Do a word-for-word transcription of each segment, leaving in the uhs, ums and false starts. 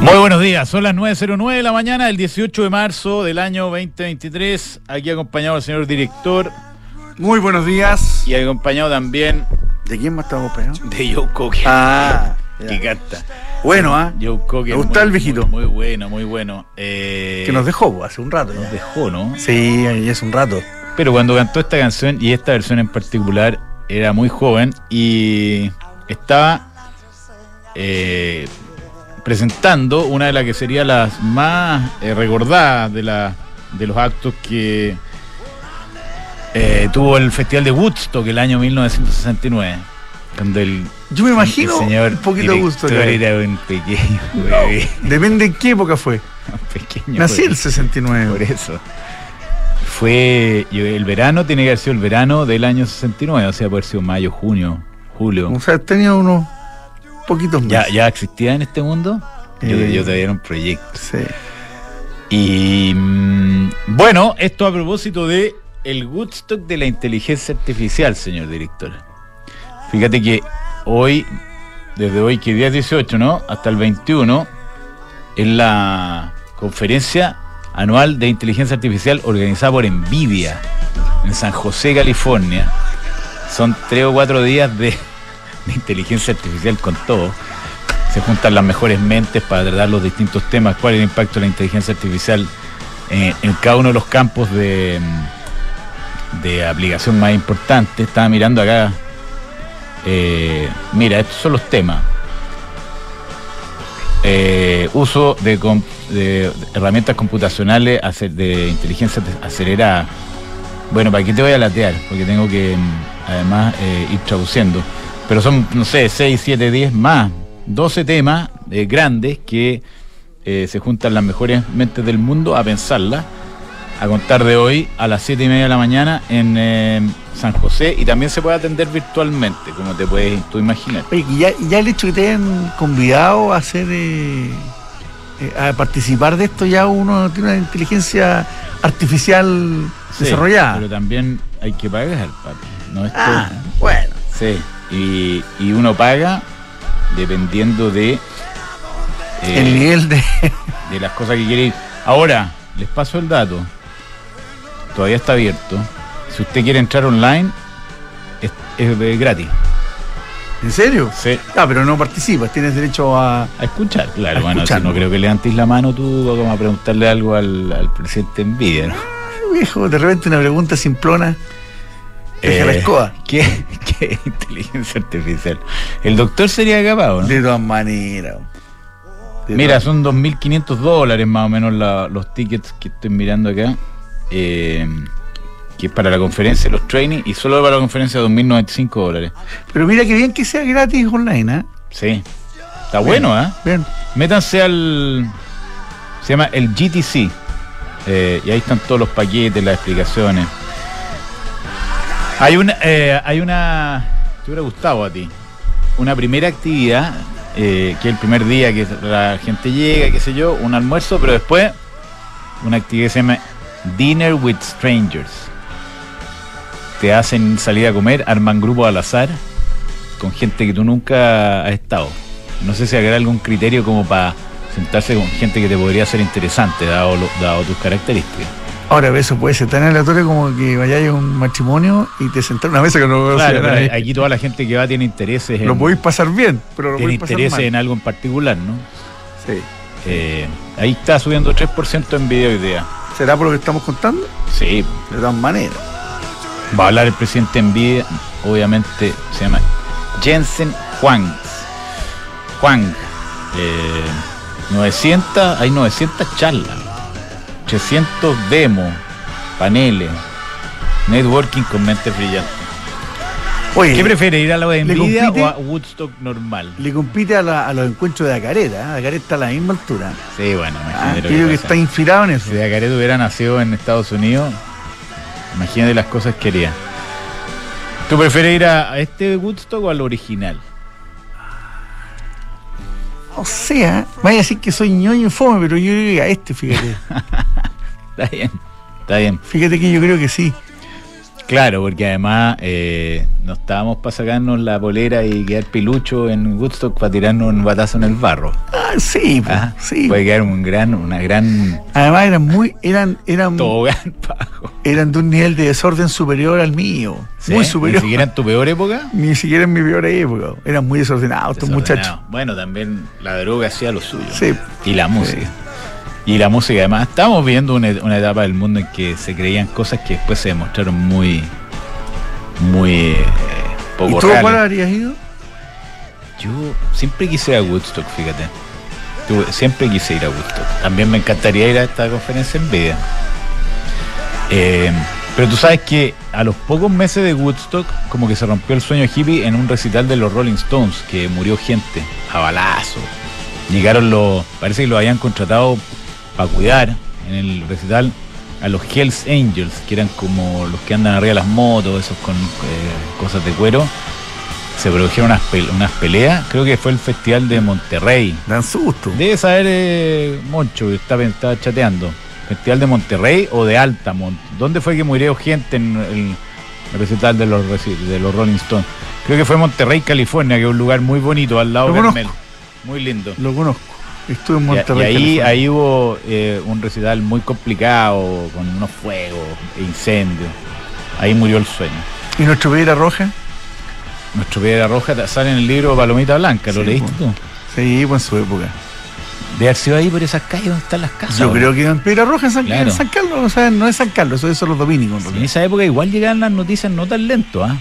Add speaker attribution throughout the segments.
Speaker 1: Muy buenos días, son las nueve cero nueve de la mañana del dieciocho de marzo del año veinte veintitrés, aquí acompañado del señor director.
Speaker 2: Muy buenos días.
Speaker 1: Y acompañado también...
Speaker 2: ¿De quién más estamos acompañados?
Speaker 1: De Joe Cocker.
Speaker 2: Ah,
Speaker 1: que canta.
Speaker 2: Bueno, ¿ah?
Speaker 1: ¿eh? Joe Cocker.
Speaker 2: Me gusta
Speaker 1: muy,
Speaker 2: el viejito.
Speaker 1: Muy, muy bueno, muy bueno. Eh,
Speaker 2: que nos dejó hace un rato.
Speaker 1: Nos
Speaker 2: ya.
Speaker 1: dejó, ¿no?
Speaker 2: Sí, hace un rato.
Speaker 1: Pero cuando cantó esta canción, y esta versión en particular, era muy joven y estaba... Eh, presentando una de las que sería las más eh, recordadas de, la, de los actos que eh, tuvo el Festival de Woodstock el año mil novecientos sesenta y nueve, cuando el,
Speaker 2: yo me imagino
Speaker 1: el señor
Speaker 2: un poquito de gusto
Speaker 1: era un pequeño bebé.
Speaker 2: No, depende en qué época fue.
Speaker 1: Un pequeño
Speaker 2: nací
Speaker 1: bebé.
Speaker 2: el sesenta y nueve.
Speaker 1: Por eso fue el verano, tiene que haber sido el verano del año sesenta y nueve, o sea, puede haber sido mayo, junio, julio.
Speaker 2: O sea, tenía unos poquitos más.
Speaker 1: ¿Ya, ya existía en este mundo? Yo,
Speaker 2: Eh,
Speaker 1: yo todavía era un proyecto.
Speaker 2: Sí.
Speaker 1: Y mmm, bueno, esto a propósito de el Woodstock de la inteligencia artificial, señor director. Fíjate que hoy, desde hoy que día dieciocho, ¿no? Hasta el veintiuno, es la conferencia anual de inteligencia artificial organizada por NVIDIA en San José, California. Son tres o cuatro días de, de inteligencia artificial con todo. Se juntan las mejores mentes para tratar los distintos temas, cuál es el impacto de la inteligencia artificial en, en cada uno de los campos de, de aplicación más importantes. Estaba mirando acá, eh, mira, estos son los temas. Eh, uso de, de herramientas computacionales de inteligencia acelerada. Bueno, ¿para qué te voy a latear? Porque tengo que, además, eh, ir traduciendo. Pero son, no sé, seis, siete, diez más. doce temas eh, grandes que eh, se juntan las mejores mentes del mundo a pensarlas, a contar de hoy a las siete y media de la mañana en eh, San José, y también se puede atender virtualmente, como te puedes tú imaginar.
Speaker 2: Oye, y ya, ya el hecho que te hayan convidado a hacer eh, eh, a participar de esto, ya uno tiene una inteligencia artificial
Speaker 1: Sí,
Speaker 2: desarrollada.
Speaker 1: pero también hay que pagar, papi. No esto,
Speaker 2: Ah, bueno.
Speaker 1: sí, y, y uno paga dependiendo de eh,
Speaker 2: el nivel de...
Speaker 1: de las cosas que quiere ir. Ahora, les paso el dato. Todavía está abierto. Si usted quiere entrar online, es, es, es gratis.
Speaker 2: ¿En serio?
Speaker 1: Sí.
Speaker 2: Ah, pero no participas, tienes derecho a...
Speaker 1: A escuchar, claro.
Speaker 2: A
Speaker 1: Bueno,
Speaker 2: escuchar,
Speaker 1: si no
Speaker 2: ¿no?
Speaker 1: creo que levantes la mano tú como a preguntarle algo al, al presidente NVIDIA, ¿no?
Speaker 2: Ay, viejo, de repente una pregunta simplona. Deja
Speaker 1: Eh,
Speaker 2: la escoba.
Speaker 1: ¿Qué, ¿Qué inteligencia artificial? El doctor sería capaz, ¿no?
Speaker 2: De todas maneras. De
Speaker 1: Mira,
Speaker 2: todas-
Speaker 1: son dos mil quinientos dólares más o menos la, los tickets que estoy mirando acá, eh, que es para la conferencia, los trainings, y solo para la conferencia dos mil noventa y cinco dólares.
Speaker 2: Pero mira que bien que sea gratis online, ¿eh?
Speaker 1: Sí, está bueno, ¿eh?
Speaker 2: Bien.
Speaker 1: Métanse al... se llama el G T C, eh, y ahí están todos los paquetes, las explicaciones. Hay una, eh, hay una, te hubiera gustado a ti, una primera actividad, eh, que el primer día que la gente llega, qué sé yo, un almuerzo, pero después una actividad que se llama Dinner with Strangers. Te hacen salir a comer, arman grupos al azar con gente que tú nunca has estado. No sé si habrá algún criterio como para sentarse con gente que te podría ser interesante, dado, lo- dado tus características.
Speaker 2: Ahora, eso puede ser tan aleatorio como que vayáis a un matrimonio y te sentás en una mesa que no conoces
Speaker 1: Claro,
Speaker 2: a
Speaker 1: pero
Speaker 2: nadie.
Speaker 1: aquí toda la gente que va tiene intereses en,
Speaker 2: Lo podéis pasar bien, pero lo
Speaker 1: tiene
Speaker 2: podéis pasar
Speaker 1: intereses
Speaker 2: mal.
Speaker 1: en algo en particular, ¿no?
Speaker 2: Sí.
Speaker 1: Eh, ahí está subiendo tres por ciento en video hoy día.
Speaker 2: ¿Será por lo que estamos contando?
Speaker 1: Sí,
Speaker 2: De todas maneras.
Speaker 1: va a hablar el presidente de NVIDIA, obviamente se llama Jensen Huang. Huang. Eh, novecientas, hay novecientas charlas, trescientos demos, paneles, networking con mentes brillantes.
Speaker 2: Oye,
Speaker 1: ¿Qué prefiere, ir a la de
Speaker 2: ¿le
Speaker 1: NVIDIA
Speaker 2: compite?
Speaker 1: o a Woodstock normal?
Speaker 2: le compite a, la- a los encuentros de Acareta. ¿eh? Acareta está a la misma altura.
Speaker 1: Sí, bueno,
Speaker 2: Ah,
Speaker 1: imagínate lo
Speaker 2: creo que
Speaker 1: pasa.
Speaker 2: está inspirado en eso.
Speaker 1: Si Acaret hubiera nacido en Estados Unidos, imagínate las cosas que haría. ¿Tú prefieres ir a, a este Woodstock o al original?
Speaker 2: O sea, vaya a decir que soy ñoño y fome, pero yo creo que a este, fíjate.
Speaker 1: Está bien, está bien.
Speaker 2: Fíjate que yo creo que sí.
Speaker 1: Claro, porque además eh, no estábamos para sacarnos la polera y quedar pilucho en Woodstock para tirarnos un batazo en el barro.
Speaker 2: Ah, sí, pues,
Speaker 1: ¿Ah?
Speaker 2: sí.
Speaker 1: Puede quedar un gran, una gran...
Speaker 2: Además eran muy, eran, eran,
Speaker 1: tobogán bajo.
Speaker 2: eran de un nivel de desorden superior al mío.
Speaker 1: ¿Sí?
Speaker 2: Muy superior.
Speaker 1: ¿Ni siquiera en tu peor época?
Speaker 2: Ni siquiera en mi peor época. Eran muy desordenados estos
Speaker 1: Desordenado.
Speaker 2: muchachos.
Speaker 1: Bueno, también la droga hacía lo suyo.
Speaker 2: Sí.
Speaker 1: Y la música.
Speaker 2: Sí.
Speaker 1: Y la música, además, estamos viendo una, una etapa del mundo en que se creían cosas que después se demostraron muy, muy eh, poco
Speaker 2: ¿Y tú
Speaker 1: reales.
Speaker 2: cuál habrías ido?
Speaker 1: Yo siempre quise ir a Woodstock, fíjate. Tuve- siempre quise ir a Woodstock. También me encantaría ir a esta conferencia en vida. Eh, pero tú sabes que a los pocos meses de Woodstock, como que se rompió el sueño hippie en un recital de los Rolling Stones, que murió gente a balazo. Llegaron los, parece que los habían contratado para cuidar en el recital a los Hells Angels, que eran como los que andan arriba de las motos, esos con eh, cosas de cuero. Se produjeron unas, pe- unas peleas, creo que fue el festival de Monterrey.
Speaker 2: Dan susto.
Speaker 1: Debe saber eh, Moncho, que estaba, estaba chateando. ¿Festival de Monterrey o de Altamont? ¿Dónde fue que murió gente en el, el recital de los, reci- de los Rolling Stones? Creo que fue Monterrey, California, que es un lugar muy bonito, al lado
Speaker 2: Lo
Speaker 1: de
Speaker 2: conozco.
Speaker 1: Carmel. Muy lindo.
Speaker 2: Lo conozco. Estuve en
Speaker 1: Y,
Speaker 2: Monterrey.
Speaker 1: y ahí,
Speaker 2: California.
Speaker 1: ahí hubo eh, un recital muy complicado, con unos fuegos e incendios. Ahí murió el sueño.
Speaker 2: ¿Y nuestro Piedra Roja?
Speaker 1: Nuestro Piedra Roja sale en el libro Palomita Blanca, ¿lo
Speaker 2: Sí,
Speaker 1: leíste
Speaker 2: pues.
Speaker 1: tú?
Speaker 2: Sí, pues en su época.
Speaker 1: De haber sido ahí por esas calles donde están las casas.
Speaker 2: Yo
Speaker 1: ¿o?
Speaker 2: creo que en Piedra Roja, en San,
Speaker 1: Claro.
Speaker 2: en San Carlos, o sea, no es San Carlos, eso son los dominicos. en
Speaker 1: En
Speaker 2: realidad.
Speaker 1: esa época igual llegaban las noticias no tan lento, ¿ah?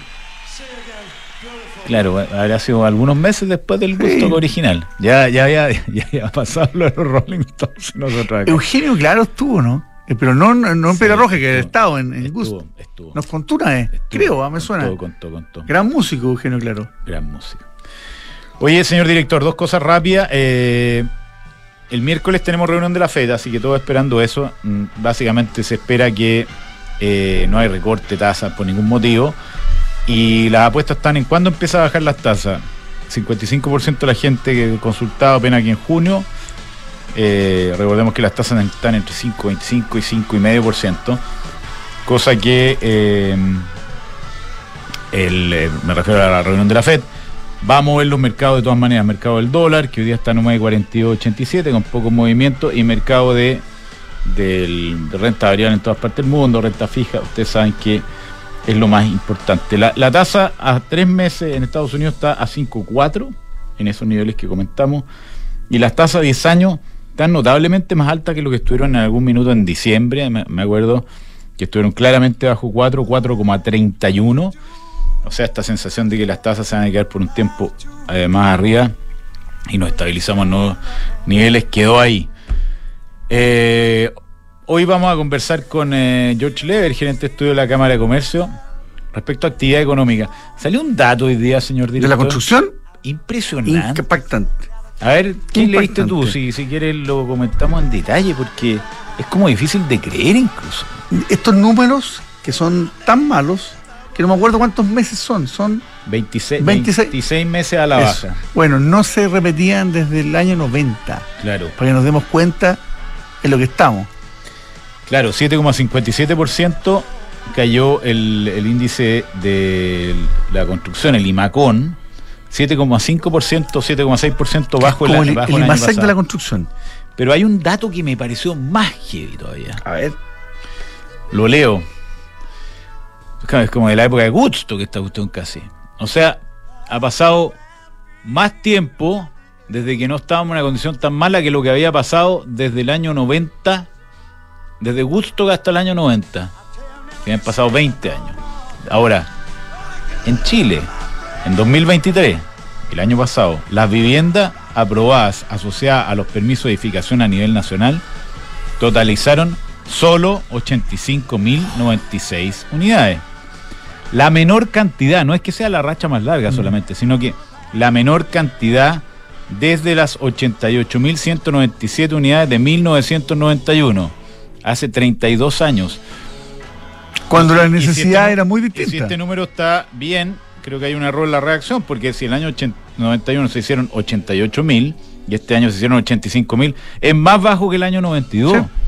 Speaker 1: Claro, habrá sido algunos meses después del Woodstock
Speaker 2: Sí.
Speaker 1: original. Ya, ya, ya, ya, ya pasado lo de los Rolling Stones nosotros acá.
Speaker 2: Eugenio Claro estuvo, ¿no? Eh, Pero no, no, no en
Speaker 1: Sí,
Speaker 2: Piedra Roja, que
Speaker 1: estuvo.
Speaker 2: estado en, en
Speaker 1: Estuvo,
Speaker 2: Gusto.
Speaker 1: estuvo.
Speaker 2: Nos contó una vez,
Speaker 1: Estuvo,
Speaker 2: creo, ah, me suena.
Speaker 1: Contó, contó, contó.
Speaker 2: Gran músico, Eugenio Claro.
Speaker 1: Gran música. Oye, señor director, dos cosas rápidas. Eh, el miércoles tenemos reunión de la Fed, así que todo esperando eso. Mm, Básicamente se espera que eh, no hay recorte de tasas por ningún motivo. Y las apuestas están en cuándo empieza a bajar las tasas. cincuenta y cinco por ciento de la gente que consultaba apenas aquí en junio. Eh, recordemos que las tasas están entre cinco coma veinticinco y cinco coma cinco por ciento. Cosa que eh, el, eh, me refiero a la reunión de la Fed. Va a mover los mercados de todas maneras. Mercado del dólar, que hoy día está en nueve cuarenta y dos ochenta y siete, con poco movimiento, y mercado de, del- de renta variable en todas partes del mundo, renta fija. Ustedes saben que es lo más importante. La, la tasa a tres meses en Estados Unidos está a cinco coma cuatro, en esos niveles que comentamos, y las tasas a diez años están notablemente más altas que lo que estuvieron en algún minuto en diciembre. Me, me acuerdo que estuvieron claramente bajo cuatro, cuatro coma treinta y uno. O sea, esta sensación de que las tasas se van a quedar por un tiempo eh, más arriba y nos estabilizamos en nuevos niveles quedó ahí. Eh, hoy vamos a conversar con eh, George Lever, gerente de estudio de la Cámara de Comercio, respecto a actividad económica. Salió un dato hoy día, señor director.
Speaker 2: ¿De la construcción?
Speaker 1: Impresionante.
Speaker 2: Impactante.
Speaker 1: A ver, ¿qué
Speaker 2: Impactante.
Speaker 1: leíste tú? Si, si quieres lo comentamos en detalle, porque es como difícil de creer incluso.
Speaker 2: Estos números que son tan malos que no me acuerdo cuántos meses son. Son
Speaker 1: veintiséis,
Speaker 2: veintiséis
Speaker 1: veintiséis meses a la
Speaker 2: eso.
Speaker 1: baja.
Speaker 2: Bueno, no se repetían desde el año noventa,
Speaker 1: Claro.
Speaker 2: para que nos demos cuenta en lo que estamos.
Speaker 1: Claro, siete coma cincuenta y siete por ciento cayó el, el índice de la construcción, el IMACON, siete coma cinco por ciento, siete coma seis por ciento bajo
Speaker 2: Como
Speaker 1: el,
Speaker 2: el,
Speaker 1: bajo
Speaker 2: el
Speaker 1: el año
Speaker 2: IMASEC de
Speaker 1: pasado.
Speaker 2: la construcción.
Speaker 1: Pero hay un dato que me pareció más heavy todavía.
Speaker 2: A ver.
Speaker 1: Lo leo. Es como de la época de Woodstock esta cuestión casi. O sea, ha pasado más tiempo desde que no estábamos en una condición tan mala que lo que había pasado desde el año noventa, desde Woodstock hasta el año noventa. Que han pasado veinte años. Ahora, en Chile, en dos mil veintitrés, el año pasado, las viviendas aprobadas asociadas a los permisos de edificación a nivel nacional totalizaron solo ochenta y cinco mil noventa y seis unidades. La menor cantidad, no es que sea la racha más larga solamente, sino que la menor cantidad desde las ochenta y ocho mil ciento noventa y siete unidades de mil novecientos noventa y uno, hace treinta y dos años.
Speaker 2: Cuando
Speaker 1: Y-
Speaker 2: la
Speaker 1: y si este
Speaker 2: necesidad
Speaker 1: nu-
Speaker 2: era muy
Speaker 1: y
Speaker 2: distinta.
Speaker 1: si este número está bien, creo que hay un error en la reacción, porque si el año ochenta noventa y uno se hicieron ochenta y ocho mil y este año se hicieron ochenta y cinco mil, es más bajo que el año noventa y dos.
Speaker 2: Sí.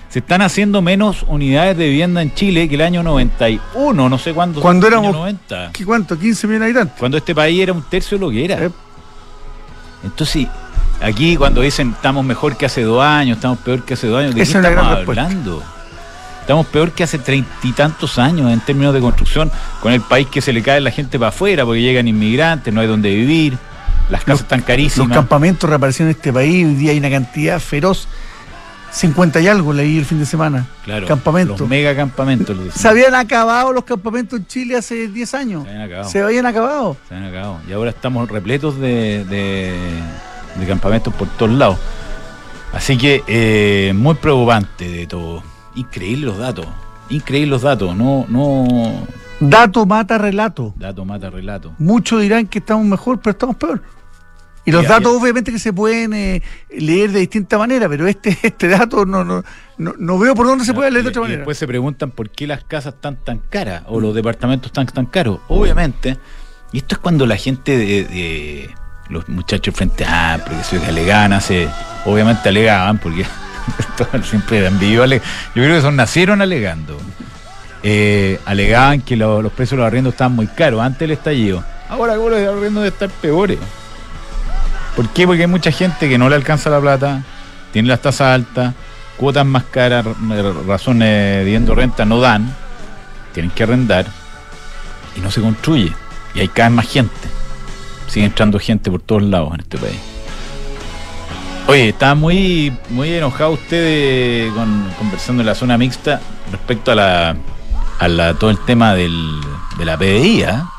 Speaker 1: se están haciendo menos unidades de vivienda en Chile que el año noventa y uno, no sé cuándo.
Speaker 2: Cuando éramos,
Speaker 1: año noventa.
Speaker 2: ¿qué cuánto? quince millones de habitantes.
Speaker 1: Cuando este país era un tercio de lo que era.
Speaker 2: Eh.
Speaker 1: Entonces, aquí cuando dicen estamos mejor que hace dos años, estamos peor que hace dos años, ¿de
Speaker 2: Esa
Speaker 1: qué
Speaker 2: es una
Speaker 1: estamos
Speaker 2: gran respuesta.
Speaker 1: hablando? Estamos peor que hace treinta y tantos años en términos de construcción, con el país que se le cae la gente para afuera porque llegan inmigrantes, no hay donde vivir, las casas
Speaker 2: Los-
Speaker 1: están carísimas.
Speaker 2: Los campamentos reaparecieron en este país, hoy día hay una cantidad feroz. cincuenta y algo leí el fin de semana.
Speaker 1: Claro,
Speaker 2: Campamentos.
Speaker 1: los mega campamentos. les dicen.
Speaker 2: Se habían acabado los campamentos en Chile hace diez años.
Speaker 1: Se habían acabado.
Speaker 2: Se habían acabado.
Speaker 1: Se han acabado. Y ahora estamos repletos de, de, de campamentos por todos lados. Así que eh, muy preocupante de todo. Increíble los datos. Increíble los datos. No, no.
Speaker 2: Dato mata relato.
Speaker 1: Dato mata relato.
Speaker 2: Muchos dirán que estamos mejor, pero estamos peor. Y los
Speaker 1: Ya,
Speaker 2: datos
Speaker 1: ya.
Speaker 2: obviamente que se pueden eh, leer de distinta manera, pero este, este dato no, no, no, no veo por dónde se puede leer de
Speaker 1: Y-
Speaker 2: otra
Speaker 1: y
Speaker 2: manera.
Speaker 1: después se preguntan por qué las casas están tan caras o los departamentos están tan caros. Obviamente, y esto es cuando la gente de, de los muchachos del Frente Amplio, que se que alegaban hace, obviamente alegaban, porque esto siempre han vivido ale- yo creo que son nacieron alegando. Eh, alegaban que lo- los precios de los arriendos estaban muy caros antes del estallido. Ahora los arriendos deben estar peores. ¿Por qué? Porque hay mucha gente que no le alcanza la plata, tiene las tasas altas, cuotas más caras, r- razones viviendo renta no dan, tienen que arrendar y no se construye. Y hay cada vez más gente. Sigue entrando gente por todos lados en este país. Oye, estaba muy, muy enojado usted de- con, conversando en la zona mixta respecto a la, a la todo el tema del, de la P D I, ¿ah?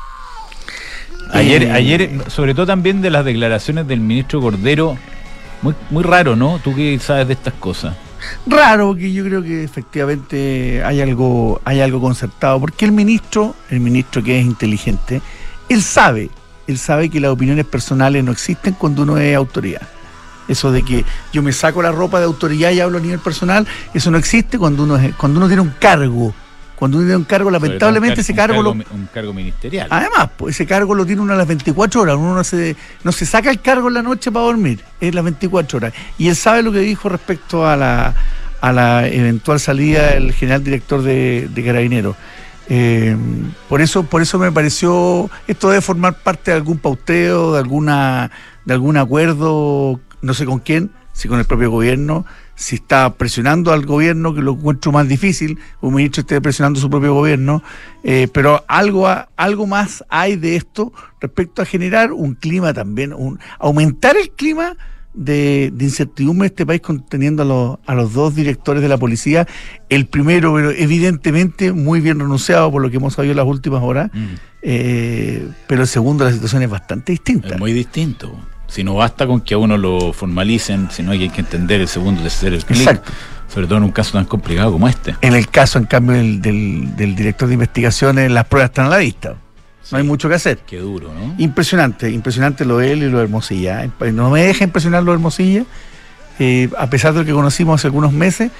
Speaker 1: Ayer,
Speaker 2: Eh,
Speaker 1: ayer, sobre todo también de las declaraciones del ministro Cordero, muy, muy raro, ¿no? Tú que sabes de estas cosas.
Speaker 2: Raro, porque yo creo que efectivamente hay algo, hay algo concertado, porque el ministro, el ministro que es inteligente, él sabe, él sabe que las opiniones personales no existen cuando uno es autoridad. Eso de que yo me saco la ropa de autoridad y hablo a nivel personal, eso no existe cuando uno es, cuando uno tiene un cargo. Cuando uno tiene un cargo, lamentablemente ese cargo,
Speaker 1: un
Speaker 2: lo,
Speaker 1: cargo, un cargo ministerial.
Speaker 2: además, pues ese cargo lo tiene uno a las veinticuatro horas, uno no se, no se saca el cargo en la noche para dormir, es las veinticuatro horas. Y él sabe lo que dijo respecto a la, a la eventual salida del general director de, de Carabineros. Eh, por eso, por eso me pareció, esto debe formar parte de algún pauteo, de alguna, de algún acuerdo, no sé con quién, si con el propio gobierno, si está presionando al gobierno, que lo encuentro más difícil, un ministro esté presionando a su propio gobierno, eh, pero algo, algo más hay de esto respecto a generar un clima también, un, aumentar el clima de, de incertidumbre en este país, conteniendo a los, a los dos directores de la policía, el primero, pero evidentemente muy bien renunciado por lo que hemos sabido en las últimas horas,
Speaker 1: Mm.
Speaker 2: eh, pero el segundo la situación es bastante distinta.
Speaker 1: Es muy distinto. Si no basta con que a uno lo formalicen, sino que hay que entender el segundo, tercero, el clic.
Speaker 2: Exacto.
Speaker 1: Sobre todo en un caso tan complicado como este.
Speaker 2: En el caso, en cambio, del, del, del director de investigaciones, las pruebas están a la vista.
Speaker 1: Sí.
Speaker 2: No hay mucho que hacer.
Speaker 1: Qué duro, ¿no?
Speaker 2: Impresionante, impresionante lo de él y lo de Hermosilla. ¿eh? No me deja impresionar lo de Hermosilla, eh, a pesar de lo que conocimos hace algunos meses,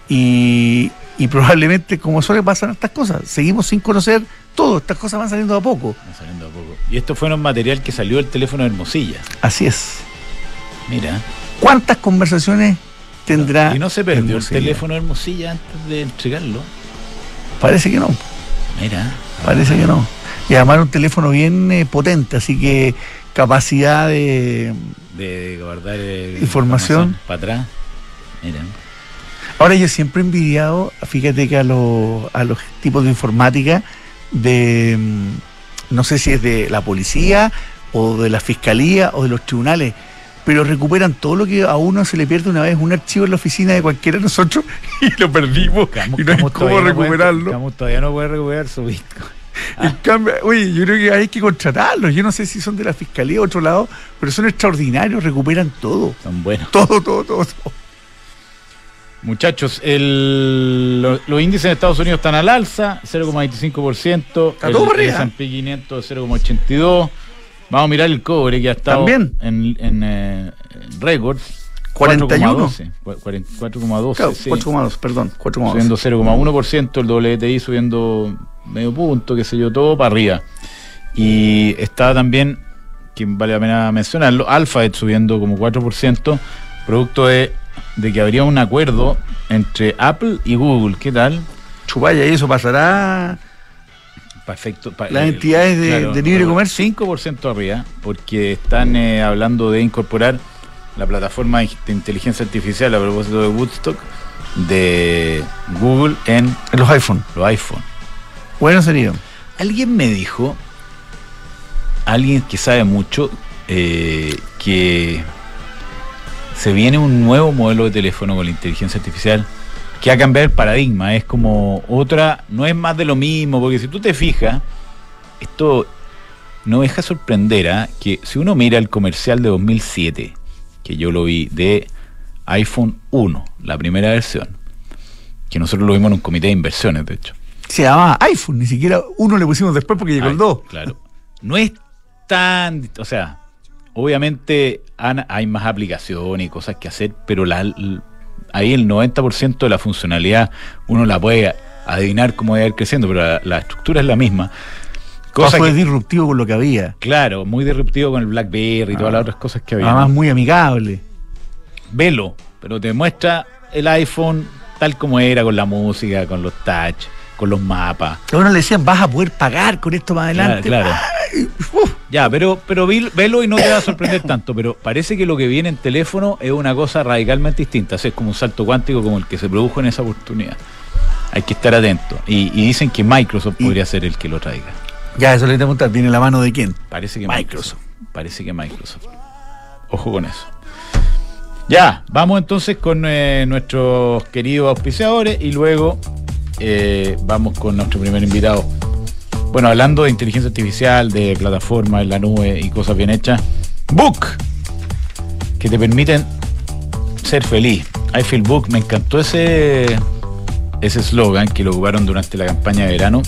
Speaker 2: y, y probablemente, como suele pasar estas cosas, seguimos sin conocer todo, estas cosas van saliendo de a poco.
Speaker 1: Va saliendo a poco. Y esto fue un material que salió del teléfono de Hermosilla.
Speaker 2: Así es.
Speaker 1: Mira.
Speaker 2: ¿Cuántas conversaciones tendrá
Speaker 1: Y no se perdió
Speaker 2: Hermosilla?
Speaker 1: el teléfono de Hermosilla antes de entregarlo.
Speaker 2: Parece que no,
Speaker 1: Mira.
Speaker 2: parece que no. Y además era un teléfono bien eh, potente, así que capacidad de...
Speaker 1: De guardar eh,
Speaker 2: Información.
Speaker 1: para atrás. Mira.
Speaker 2: Ahora yo siempre he envidiado, fíjate que a los, a los tipos de informática de, mm, no sé si es de la policía o de la fiscalía o de los tribunales, pero recuperan todo lo que a uno se le pierde una vez, un archivo en la oficina de cualquiera de nosotros y lo perdimos
Speaker 1: Camus-
Speaker 2: y no hay
Speaker 1: Camus
Speaker 2: cómo
Speaker 1: todavía no puede-
Speaker 2: recuperarlo.
Speaker 1: Camus todavía no puede recuperar su Bitcoin.
Speaker 2: En cambio, oye, yo creo que hay que contratarlos, yo no sé si son de la fiscalía o otro lado, pero son extraordinarios, recuperan todo,
Speaker 1: Son buenos.
Speaker 2: todo, todo, todo, todo.
Speaker 1: Muchachos, el, lo- los índices en Estados Unidos están al alza, cero coma veinticinco por ciento.
Speaker 2: Está todo para
Speaker 1: El
Speaker 2: arriba.
Speaker 1: S and P quinientos, cero coma ochenta y dos. Vamos a mirar el cobre, que ha estado
Speaker 2: También.
Speaker 1: en, en, eh, en récords.
Speaker 2: cuarenta y uno.
Speaker 1: cuatro coma doce.
Speaker 2: Claro,
Speaker 1: Sí.
Speaker 2: cuatro coma dos, perdón, cuatro coma dos.
Speaker 1: Subiendo cero coma uno por ciento, el W T I subiendo medio punto, qué sé yo, todo para arriba. Y está también, que vale la pena mencionarlo, Alphabet subiendo como cuatro por ciento, producto de de que habría un acuerdo entre Apple y Google. ¿Qué tal?
Speaker 2: Chupaya, ¿y eso pasará?
Speaker 1: Perfecto. Pa,
Speaker 2: Las entidades de, claro, de libre comercio.
Speaker 1: cinco por ciento arriba, porque están eh, hablando de incorporar la plataforma de inteligencia artificial a propósito de Woodstock de Google en,
Speaker 2: en los iPhone.
Speaker 1: Los iPhone.
Speaker 2: Bueno sería.
Speaker 1: Alguien me dijo, alguien que sabe mucho, eh, que se viene un nuevo modelo de teléfono con la inteligencia artificial que va a cambiar el paradigma. Es como otra, no es más de lo mismo, porque si tú te fijas, esto no deja sorprender, ¿eh? Que si uno mira el comercial de dos mil siete, que yo lo vi, de iPhone uno, la primera versión, que nosotros lo vimos en un comité de inversiones, de hecho.
Speaker 2: Se llamaba iPhone, ni siquiera uno le pusimos después porque llegó
Speaker 1: Ay,
Speaker 2: el dos.
Speaker 1: Claro. No es tan, o sea, obviamente hay más aplicaciones y cosas que hacer, pero la, ahí el noventa por ciento de la funcionalidad uno la puede adivinar cómo va a ir creciendo, pero la, la estructura es la misma.
Speaker 2: Cosa fue que, disruptivo con lo que había.
Speaker 1: Claro, muy disruptivo con el BlackBerry y ah, todas las otras cosas que había.
Speaker 2: Además muy amigable.
Speaker 1: Velo, pero te muestra el iPhone tal como era, con la música, con los touch, con los mapas.
Speaker 2: A uno le decían, vas a poder pagar con esto más adelante.
Speaker 1: Claro, claro. Ay, ya, pero, pero velo y no te va a sorprender tanto, pero parece que lo que viene en teléfono es una cosa radicalmente distinta. O sea, es como un salto cuántico como el que se produjo en esa oportunidad. Hay que estar atento. Y, y dicen que Microsoft y, podría ser el que lo traiga.
Speaker 2: Ya, eso le voy a preguntar, ¿viene la mano de quién?
Speaker 1: Parece que Microsoft. Microsoft. Parece que Microsoft. Ojo con eso. Ya, vamos entonces con eh, nuestros queridos auspiciadores y luego eh, vamos con nuestro primer invitado. Bueno, hablando de inteligencia artificial, de plataformas en la nube y cosas bien hechas, Book, que te permiten ser feliz. I Feel Book, me encantó ese ese eslogan que lo ocuparon durante la campaña de verano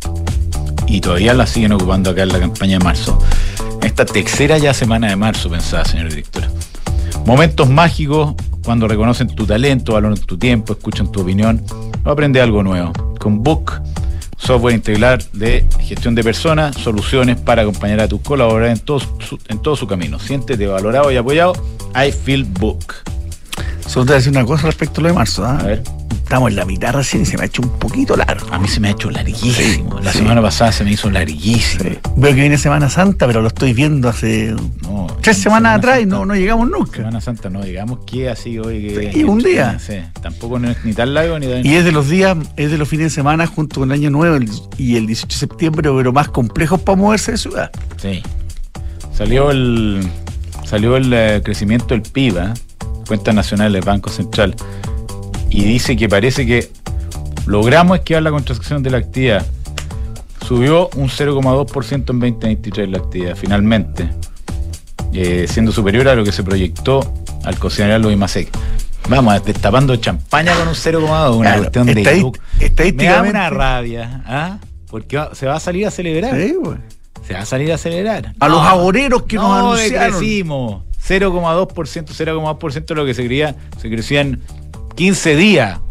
Speaker 1: y todavía la siguen ocupando acá en la campaña de marzo. Esta tercera ya semana de marzo, pensaba, señor director. Momentos mágicos cuando reconocen tu talento, valoran tu tiempo, escuchan tu opinión o aprenden algo nuevo. Con Book, software integral de gestión de personas, soluciones para acompañar a tus colaboradores en todo su, en todo su camino. Siéntete valorado y apoyado. I Feel Book.
Speaker 2: Solo te voy a decir una cosa respecto a lo de marzo. ¿eh?
Speaker 1: A ver.
Speaker 2: Estamos en la mitad recién y se me ha hecho un poquito largo.
Speaker 1: A mí se me ha hecho larguísimo. Sí, la sí. semana pasada se me hizo larguísimo. Sí.
Speaker 2: Veo que viene Semana Santa, pero lo estoy viendo hace no, tres semanas semana atrás Santa, y no, no llegamos nunca.
Speaker 1: Semana Santa no llegamos, que así hoy que.
Speaker 2: Sí, un día.
Speaker 1: Sí, tampoco no es ni tan largo ni tan.
Speaker 2: Y es de los días, es de los fines de semana junto con el Año Nuevo y el dieciocho de septiembre, pero más complejos para moverse de ciudad.
Speaker 1: Sí. Salió el salió el uh, crecimiento del P I B, ¿eh? Cuentas nacionales del Banco Central, y dice que parece que logramos esquivar la contracción de la actividad. Subió un cero coma dos por ciento en veinte veintitrés la actividad, finalmente, eh, siendo superior a lo que se proyectó al considerar los IMASEC. Vamos, destapando champaña con un cero coma dos, una claro, cuestión de
Speaker 2: estadí- estadísticamente
Speaker 1: me da una rabia, ¿ah? Porque va, se va a salir a celebrar.
Speaker 2: Sí, bueno.
Speaker 1: Se va a salir a celebrar.
Speaker 2: A no, los agoreros que
Speaker 1: no
Speaker 2: nos anunciaron.
Speaker 1: Decrecimos cero coma dos por ciento, cero coma dos por ciento de lo que se creía, se crecía en quince días.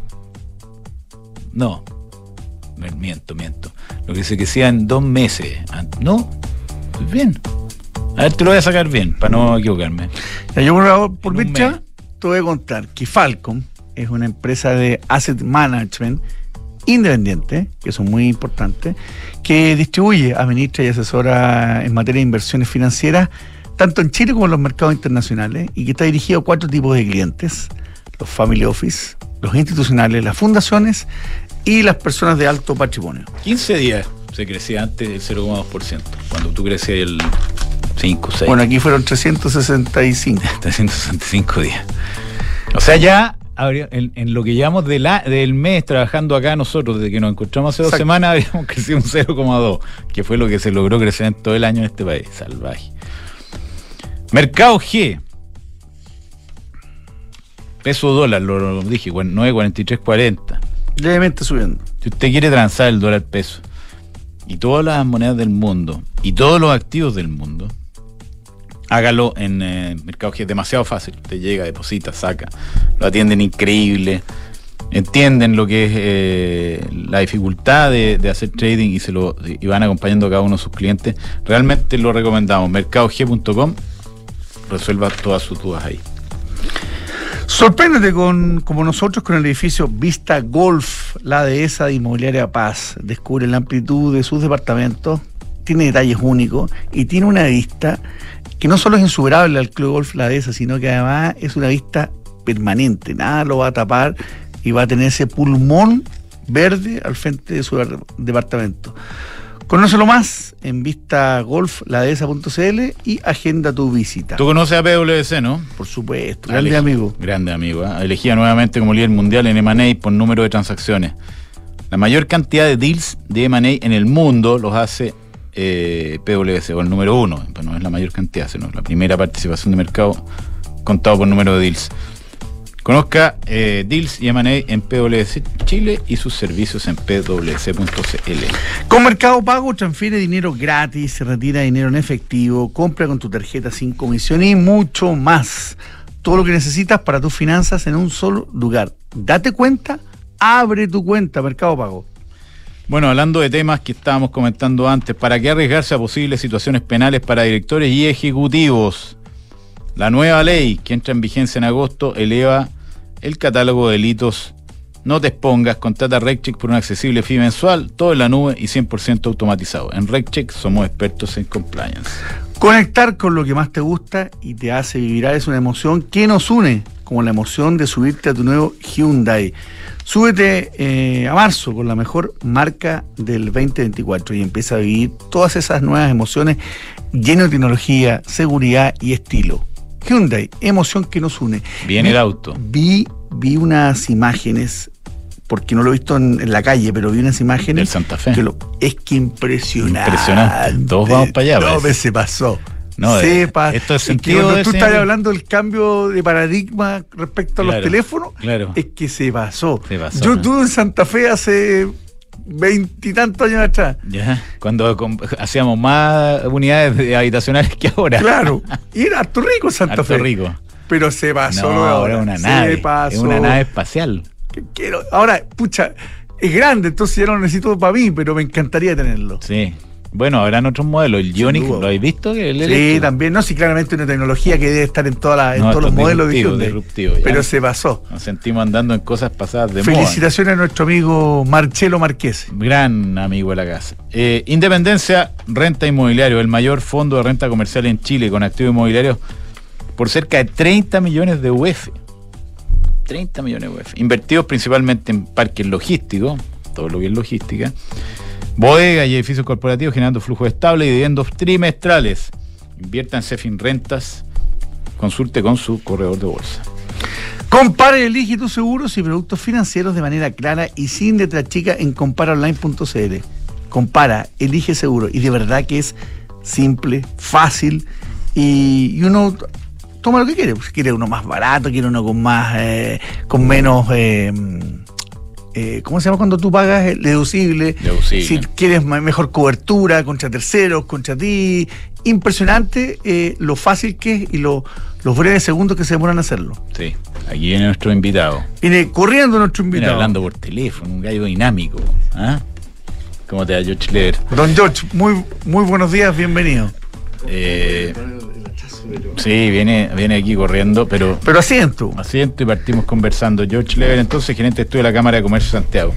Speaker 1: No, miento, miento. Lo que se crecía en dos meses. No, pues bien. A ver, te lo voy a sacar bien, para no equivocarme.
Speaker 2: Ya, yo por, por Mircha te voy a contar que Falcon es una empresa de asset management independiente, que son muy importantes, que distribuye, administra y asesora en materia de inversiones financieras, tanto en Chile como en los mercados internacionales, y que está dirigido a cuatro tipos de clientes: los family office, los institucionales, las fundaciones y las personas de alto patrimonio.
Speaker 1: quince días se crecía antes del cero coma dos por ciento, cuando tú crecías el cinco, seis.
Speaker 2: Bueno, aquí fueron trescientos sesenta y cinco.
Speaker 1: trescientos sesenta y cinco días. O sea, ya en, en lo que llevamos de la, del mes trabajando acá nosotros, desde que nos encontramos hace Exacto. dos semanas, habíamos crecido un cero coma dos, que fue lo que se logró crecer en todo el año en este país. Salvaje. Mercado G. Peso dólar, lo, lo dije, nueve cuarenta y tres cuarenta.
Speaker 2: Levemente subiendo.
Speaker 1: Si usted quiere transar el dólar peso y todas las monedas del mundo y todos los activos del mundo, hágalo en eh, Mercado G. Es demasiado fácil. Usted llega, deposita, saca. Lo atienden increíble. Entienden lo que es eh, la dificultad de, de hacer trading y se lo y van acompañando a cada uno de sus clientes. Realmente lo recomendamos. mercado g punto com. Resuelva todas sus dudas ahí.
Speaker 2: Sorpréndete con, como nosotros con el edificio Vista Golf, la dehesa de Inmobiliaria Paz. Descubre la amplitud de sus departamentos, tiene detalles únicos y tiene una vista que no solo es insuperable al Club Golf La Dehesa, sino que además es una vista permanente. Nada lo va a tapar y va a tener ese pulmón verde al frente de su departamento. Conócelo más en vista golf la dehesa punto c l y agenda tu visita.
Speaker 1: Tú conoces a P W C, ¿no?
Speaker 2: Por supuesto, grande
Speaker 1: Elegí,
Speaker 2: amigo.
Speaker 1: Grande amigo, ¿eh? Elegida nuevamente como líder mundial en M and A por número de transacciones. La mayor cantidad de deals de M and A en el mundo los hace eh, P W C, o el número uno. Pues no es la mayor cantidad, sino la primera participación de mercado contado por número de deals. Conozca eh, deals y M and A en P W C Chile y sus servicios en P W C punto c l.
Speaker 2: Con Mercado Pago transfiere dinero gratis, se retira dinero en efectivo, compra con tu tarjeta sin comisión y mucho más. Todo lo que necesitas para tus finanzas en un solo lugar. Date cuenta, abre tu cuenta Mercado Pago.
Speaker 1: Bueno, hablando de temas que estábamos comentando antes, ¿para qué arriesgarse a posibles situaciones penales para directores y ejecutivos? La nueva ley que entra en vigencia en agosto eleva el catálogo de delitos. No te expongas, contrata RecCheck por un accesible fee mensual, todo en la nube y cien por ciento automatizado. En RecCheck somos expertos en compliance.
Speaker 2: Conectar con lo que más te gusta y te hace vibrar es una emoción que nos une, como la emoción de subirte a tu nuevo Hyundai. Súbete eh, a marzo con la mejor marca del veinte veinticuatro y empieza a vivir todas esas nuevas emociones lleno de tecnología, seguridad y estilo. Hyundai, emoción que nos une.
Speaker 1: Viene el auto.
Speaker 2: Vi, vi unas imágenes, porque no lo he visto en, en la calle, pero vi unas imágenes.
Speaker 1: Del Santa Fe.
Speaker 2: Que lo, es que impresionante.
Speaker 1: Impresionante. Todos vamos para allá.
Speaker 2: No, se pasó.
Speaker 1: No,
Speaker 2: se
Speaker 1: de,
Speaker 2: pasó.
Speaker 1: Esto es sentido
Speaker 2: que cuando
Speaker 1: de
Speaker 2: tú
Speaker 1: ese...
Speaker 2: estás hablando del cambio de paradigma respecto a
Speaker 1: claro,
Speaker 2: los teléfonos,
Speaker 1: claro.
Speaker 2: es que se pasó.
Speaker 1: Se pasó
Speaker 2: Yo
Speaker 1: ¿no?
Speaker 2: estuve en Santa Fe hace veintitantos años atrás.
Speaker 1: Ya, cuando con, hacíamos más unidades de habitacionales que ahora.
Speaker 2: Claro, y era harto rico Santa
Speaker 1: harto
Speaker 2: Fe.
Speaker 1: rico.
Speaker 2: Pero se pasó.
Speaker 1: No, ahora es una nave.
Speaker 2: Se pasó.
Speaker 1: Es una nave espacial.
Speaker 2: Quiero, ahora, pucha, es grande, entonces ya no lo necesito para mí, pero me encantaría tenerlo.
Speaker 1: Sí. Bueno, habrán otros modelos. El Ioniq, ¿lo habéis visto? El
Speaker 2: sí, también. No, sí, claramente una tecnología que debe estar en, toda la, en
Speaker 1: no,
Speaker 2: todos los modelos de
Speaker 1: Hyundai.
Speaker 2: Pero se pasó.
Speaker 1: Nos sentimos andando en cosas pasadas de moda.
Speaker 2: Felicitaciones a nuestro amigo Marcelo Marqués.
Speaker 1: Gran amigo de la casa. Eh, Independencia Renta Inmobiliario, el mayor fondo de renta comercial en Chile, con activos inmobiliarios por cerca de treinta millones de U F. treinta millones de U F. Invertidos principalmente en parques logísticos, todo lo que es logística, bodegas y edificios corporativos, generando flujo estable y dividendos trimestrales. Invierta en Cefin Rentas. Consulte con su corredor de bolsa.
Speaker 2: Compara y elige tus seguros y productos financieros de manera clara y sin letra chica en compara online punto c l. Compara, elige seguro. Y de verdad que es simple, fácil y, y uno toma lo que quiere. Si quiere uno más barato, quiere uno con más, eh, con menos... Eh, Eh, ¿cómo se llama cuando tú pagas el deducible?
Speaker 1: Deducible.
Speaker 2: Si quieres mejor cobertura contra terceros, contra ti. Impresionante eh, lo fácil que es y lo, los breves segundos que se demoran a hacerlo.
Speaker 1: Sí, aquí viene nuestro invitado.
Speaker 2: Viene corriendo nuestro invitado.
Speaker 1: Viene hablando por teléfono, un gallo dinámico. ¿Ah? ¿Cómo te va, George Lever?
Speaker 2: Don George, muy, muy buenos días, bienvenido.
Speaker 1: Eh, sí, viene, viene aquí corriendo, pero...
Speaker 2: Pero asiento.
Speaker 1: Asiento y partimos conversando. George Lever, entonces, gerente de estudio de la Cámara de Comercio de Santiago.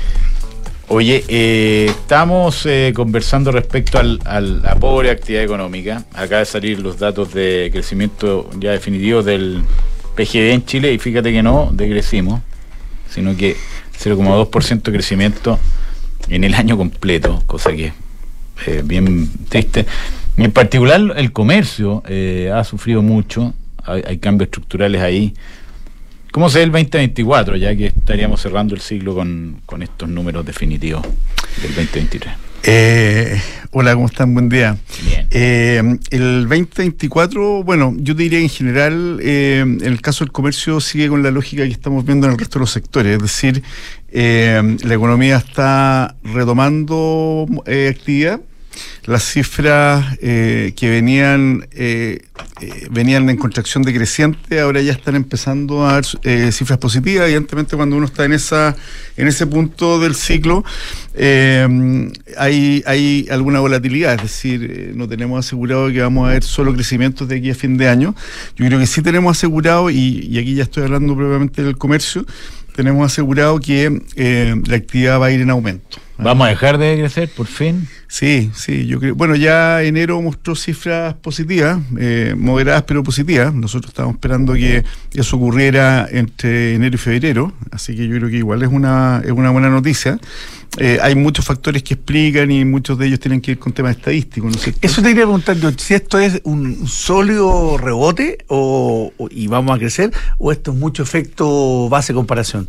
Speaker 1: Oye, eh, estamos eh, conversando respecto al, a la pobre actividad económica. Acaba de salir los datos de crecimiento ya definitivos del P G D en Chile y fíjate que no decrecimos, sino que cero coma dos por ciento de crecimiento en el año completo, cosa que es eh, bien triste. En particular el comercio eh, ha sufrido mucho, hay, hay cambios estructurales ahí. ¿Cómo se ve el veinte veinticuatro, ya que estaríamos cerrando el ciclo con, con estos números definitivos del veinte veintitrés?
Speaker 3: Eh, hola, ¿cómo están? Buen día.
Speaker 1: Bien.
Speaker 3: Eh, el veinte veinticuatro, bueno, yo diría que en general, eh, en el caso del comercio sigue con la lógica que estamos viendo en el resto de los sectores, es decir, eh, la economía está retomando eh, actividad. las cifras eh, que venían eh, eh, venían en contracción decreciente, ahora ya están empezando a dar eh, cifras positivas. Evidentemente, cuando uno está en esa en ese punto del ciclo, eh, hay, hay alguna volatilidad, es decir, eh, no tenemos asegurado que vamos a ver solo crecimientos de aquí a fin de año. Yo creo que sí tenemos asegurado, y, y aquí ya estoy hablando propiamente del comercio, tenemos asegurado que eh, la actividad va a ir en aumento.
Speaker 1: ¿Vamos a dejar de crecer por fin?
Speaker 3: Sí, sí, yo creo. Bueno, ya enero mostró cifras positivas, eh, moderadas pero positivas. Nosotros estábamos esperando que eso ocurriera entre enero y febrero, así que yo creo que igual es una, es una buena noticia. Eh, hay muchos factores que explican y muchos de ellos tienen que ir con temas estadísticos, ¿no es cierto?
Speaker 2: Eso te quería preguntar yo, si esto es un sólido rebote o, o, y vamos a crecer, o esto es mucho efecto base comparación.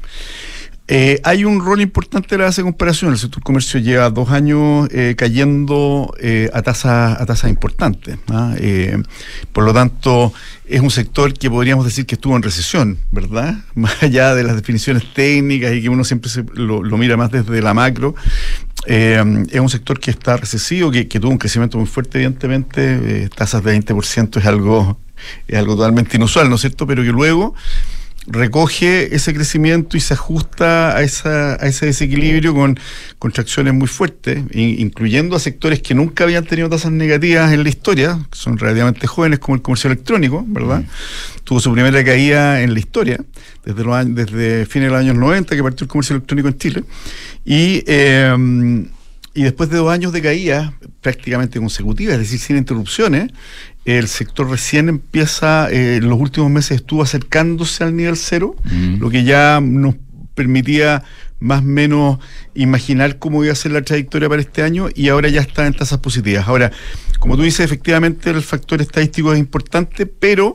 Speaker 3: Eh, hay un rol importante de la base de comparación. El sector comercio lleva dos años eh, cayendo eh, a tasas a tasas importantes, ¿ah? Eh, por lo tanto, es un sector que podríamos decir que estuvo en recesión, ¿verdad? Más allá de las definiciones técnicas y que uno siempre se lo, lo mira más desde la macro. Eh, es un sector que está recesivo, que, que tuvo un crecimiento muy fuerte, evidentemente. Eh, tasas de veinte por ciento es algo, es algo totalmente inusual, ¿no es cierto? Pero que luego recoge ese crecimiento y se ajusta a esa a ese desequilibrio con contracciones muy fuertes, incluyendo a sectores que nunca habían tenido tasas negativas en la historia, que son relativamente jóvenes, como el comercio electrónico, ¿verdad? Mm. Tuvo su primera caída en la historia, desde los años, desde fines de los años noventa, que partió el comercio electrónico en Chile, y eh, y después de dos años de caída prácticamente consecutivas, es decir, sin interrupciones, el sector recién empieza, eh, en los últimos meses estuvo acercándose al nivel cero, mm. lo que ya nos permitía más o menos imaginar cómo iba a ser la trayectoria para este año, y ahora ya está en tasas positivas. Ahora, como tú dices, efectivamente el factor estadístico es importante, pero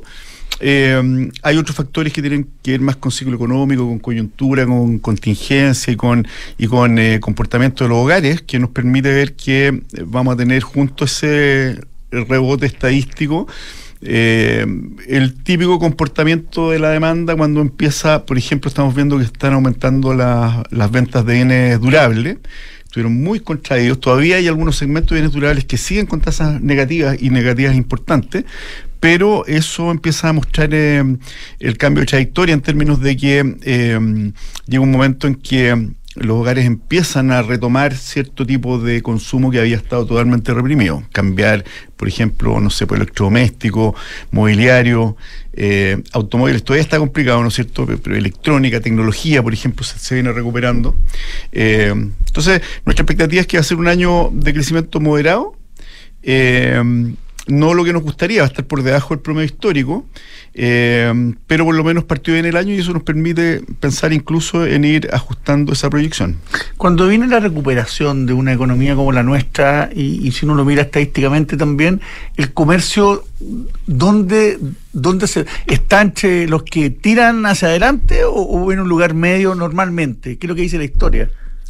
Speaker 3: Eh, hay otros factores que tienen que ver más con ciclo económico, con coyuntura, con contingencia y con y con eh, comportamiento de los hogares, que nos permite ver que vamos a tener junto a ese rebote estadístico eh, el típico comportamiento de la demanda cuando empieza. Por ejemplo, estamos viendo que están aumentando la, las ventas de bienes durables. Estuvieron muy contraídos. Todavía hay algunos segmentos de bienes durables que siguen con tasas negativas y negativas importantes, pero eso empieza a mostrar eh, el cambio de trayectoria en términos de que eh, llega un momento en que los hogares empiezan a retomar cierto tipo de consumo que había estado totalmente reprimido. Cambiar, por ejemplo, no sé, por electrodoméstico, mobiliario, eh, automóviles, todavía está complicado, ¿no es cierto? Pero, pero electrónica, tecnología, por ejemplo, se, se viene recuperando. Eh, entonces, nuestra expectativa es que va a ser un año de crecimiento moderado, eh, no lo que nos gustaría, va a estar por debajo del promedio histórico, eh, pero por lo menos partió bien el año, y eso nos permite pensar incluso en ir ajustando esa proyección.
Speaker 2: Cuando viene la recuperación de una economía como la nuestra, y, y si uno lo mira estadísticamente también, el comercio, ¿dónde, dónde se está entre los que tiran hacia adelante o, o en un lugar medio normalmente? ¿Qué es lo que dice la historia?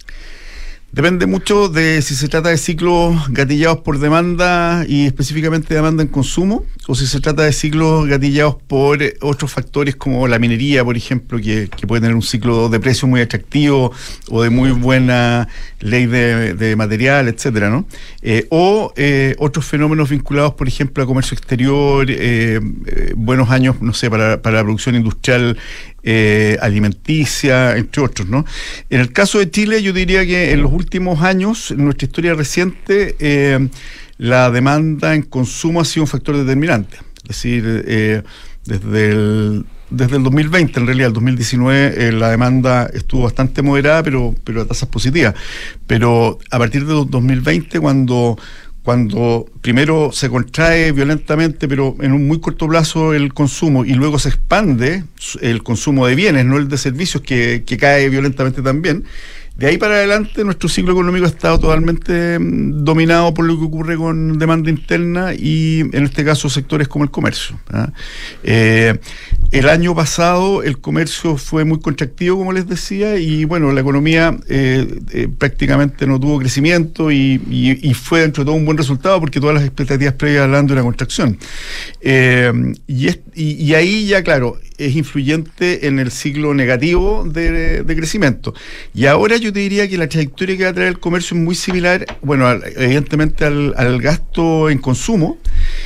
Speaker 3: Depende mucho de si se trata de ciclos gatillados por demanda y específicamente demanda en consumo, o si se trata de ciclos gatillados por otros factores como la minería, por ejemplo, que, que puede tener un ciclo de precio muy atractivo o de muy buena ley de, de material, etcétera, ¿no? Eh, o eh, otros fenómenos vinculados, por ejemplo, a comercio exterior, eh, eh, buenos años, no sé, para, para la producción industrial Eh, alimenticia, entre otros, ¿no? En el caso de Chile, yo diría que en los últimos años, en nuestra historia reciente, eh, la demanda en consumo ha sido un factor determinante. Es decir, eh, desde el desde el dos mil veinte, en realidad, el dos mil diecinueve, eh, la demanda estuvo bastante moderada, pero, pero a tasas positivas. Pero a partir de dos mil veinte, cuando cuando primero se contrae violentamente, pero en un muy corto plazo, el consumo, y luego se expande el consumo de bienes, no el de servicios, que, que cae violentamente también. De ahí para adelante, nuestro ciclo económico ha estado totalmente dominado por lo que ocurre con demanda interna y, en este caso, sectores como el comercio. ¿Ah? Eh, el año pasado el comercio fue muy contractivo, como les decía, y bueno, la economía eh, eh, prácticamente no tuvo crecimiento y, y, y fue dentro de todo un buen resultado, porque todas las expectativas previas hablaban de una contracción. Eh, y, es, y, y ahí ya, claro, es influyente en el ciclo negativo de, de crecimiento. Y ahora yo te diría que la trayectoria que va a traer el comercio es muy similar, bueno, al, evidentemente al, al gasto en consumo,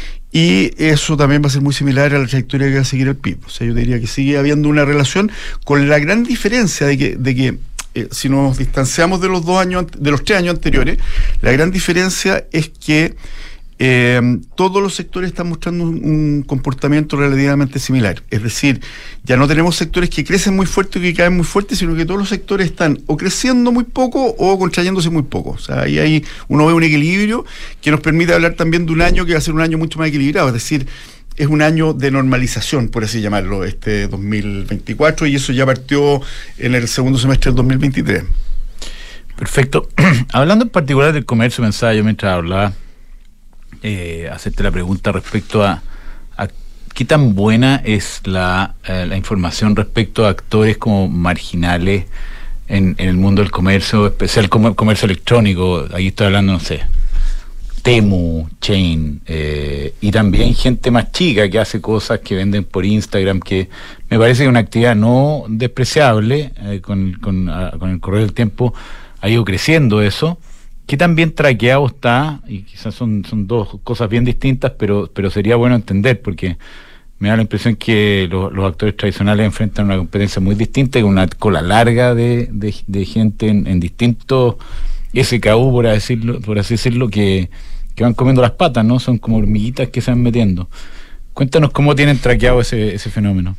Speaker 3: y eso también va a ser muy similar a la trayectoria que va a seguir el P I B. O sea, yo diría que sigue habiendo una relación, con la gran diferencia de que, de que eh, si nos distanciamos de los dos años, de los tres años anteriores, la gran diferencia es que Eh, todos los sectores están mostrando un, un comportamiento relativamente similar. Es decir, ya no tenemos sectores que crecen muy fuerte y que caen muy fuerte, sino que todos los sectores están o creciendo muy poco o contrayéndose muy poco. O sea, ahí, ahí uno ve un equilibrio que nos permite hablar también de un año que va a ser un año mucho más equilibrado. Es decir, es un año de normalización, por así llamarlo, este dos mil veinticuatro, y eso ya partió en el segundo semestre del dos mil veintitrés.
Speaker 1: Perfecto. Hablando en particular del comercio, pensaba yo mientras hablaba, Eh, hacerte la pregunta respecto a, a qué tan buena es la, eh, la información respecto a actores como marginales en, en el mundo del comercio, especial como comercio electrónico. Ahí estoy hablando, no sé, Temu, Chain, eh, y también gente más chica que hace cosas que venden por Instagram, que me parece que es una actividad no despreciable, eh, con, con, a, con el correr del tiempo ha ido creciendo eso. ¿Qué tan bien traqueado está? Y quizás son, son dos cosas bien distintas, pero, pero sería bueno entender, porque me da la impresión que los, los actores tradicionales enfrentan una competencia muy distinta, con una cola larga de, de, de gente en, en distintos S K U, por así decirlo, por así decirlo que, que van comiendo las patas, ¿no? Son como hormiguitas que se van metiendo. Cuéntanos cómo tienen traqueado ese, ese fenómeno.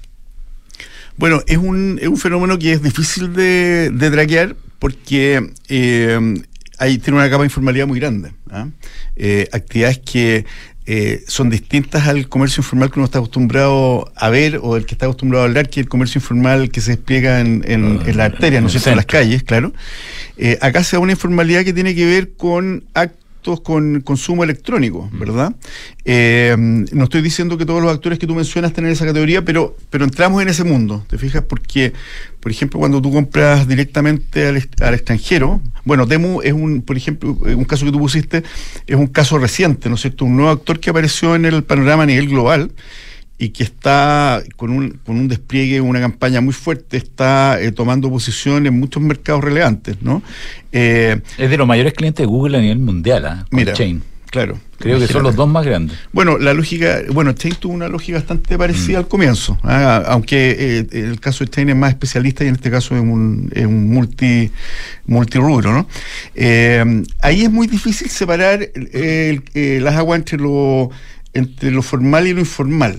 Speaker 3: Bueno, es un, es un fenómeno que es difícil de, de traquear, porque Eh, ahí tiene una capa de informalidad muy grande. ¿eh? Eh, actividades que eh, son distintas al comercio informal que uno está acostumbrado a ver, o el que está acostumbrado a hablar, que el comercio informal que se despliega en, en, uh, en las arterias, ¿no es cierto?, en las calles, claro. Eh, acá se da una informalidad que tiene que ver con actos con consumo electrónico, ¿verdad? Eh, no estoy diciendo que todos los actores que tú mencionas estén en esa categoría, pero, pero entramos en ese mundo, ¿te fijas? Porque, por ejemplo, cuando tú compras directamente al, al extranjero, bueno, Temu es un, por ejemplo, un caso que tú pusiste, es un caso reciente, ¿no es cierto? Un nuevo actor que apareció en el panorama a nivel global, y que está con un, con un despliegue, una campaña muy fuerte, está eh, tomando posición en muchos mercados relevantes, ¿no? Eh,
Speaker 1: es de los mayores clientes de Google a nivel mundial, ¿eh? Con
Speaker 3: mira,
Speaker 1: Chain.
Speaker 3: Claro.
Speaker 1: Creo que son los dos más grandes.
Speaker 3: Bueno, la lógica, bueno, Chain tuvo una lógica bastante parecida mm. al comienzo, ¿eh? Aunque eh, el caso de Chain es más especialista y en este caso es un, es un multi multirubro, ¿no? Eh, ahí es muy difícil separar eh, eh, las aguas entre lo, entre lo formal y lo informal,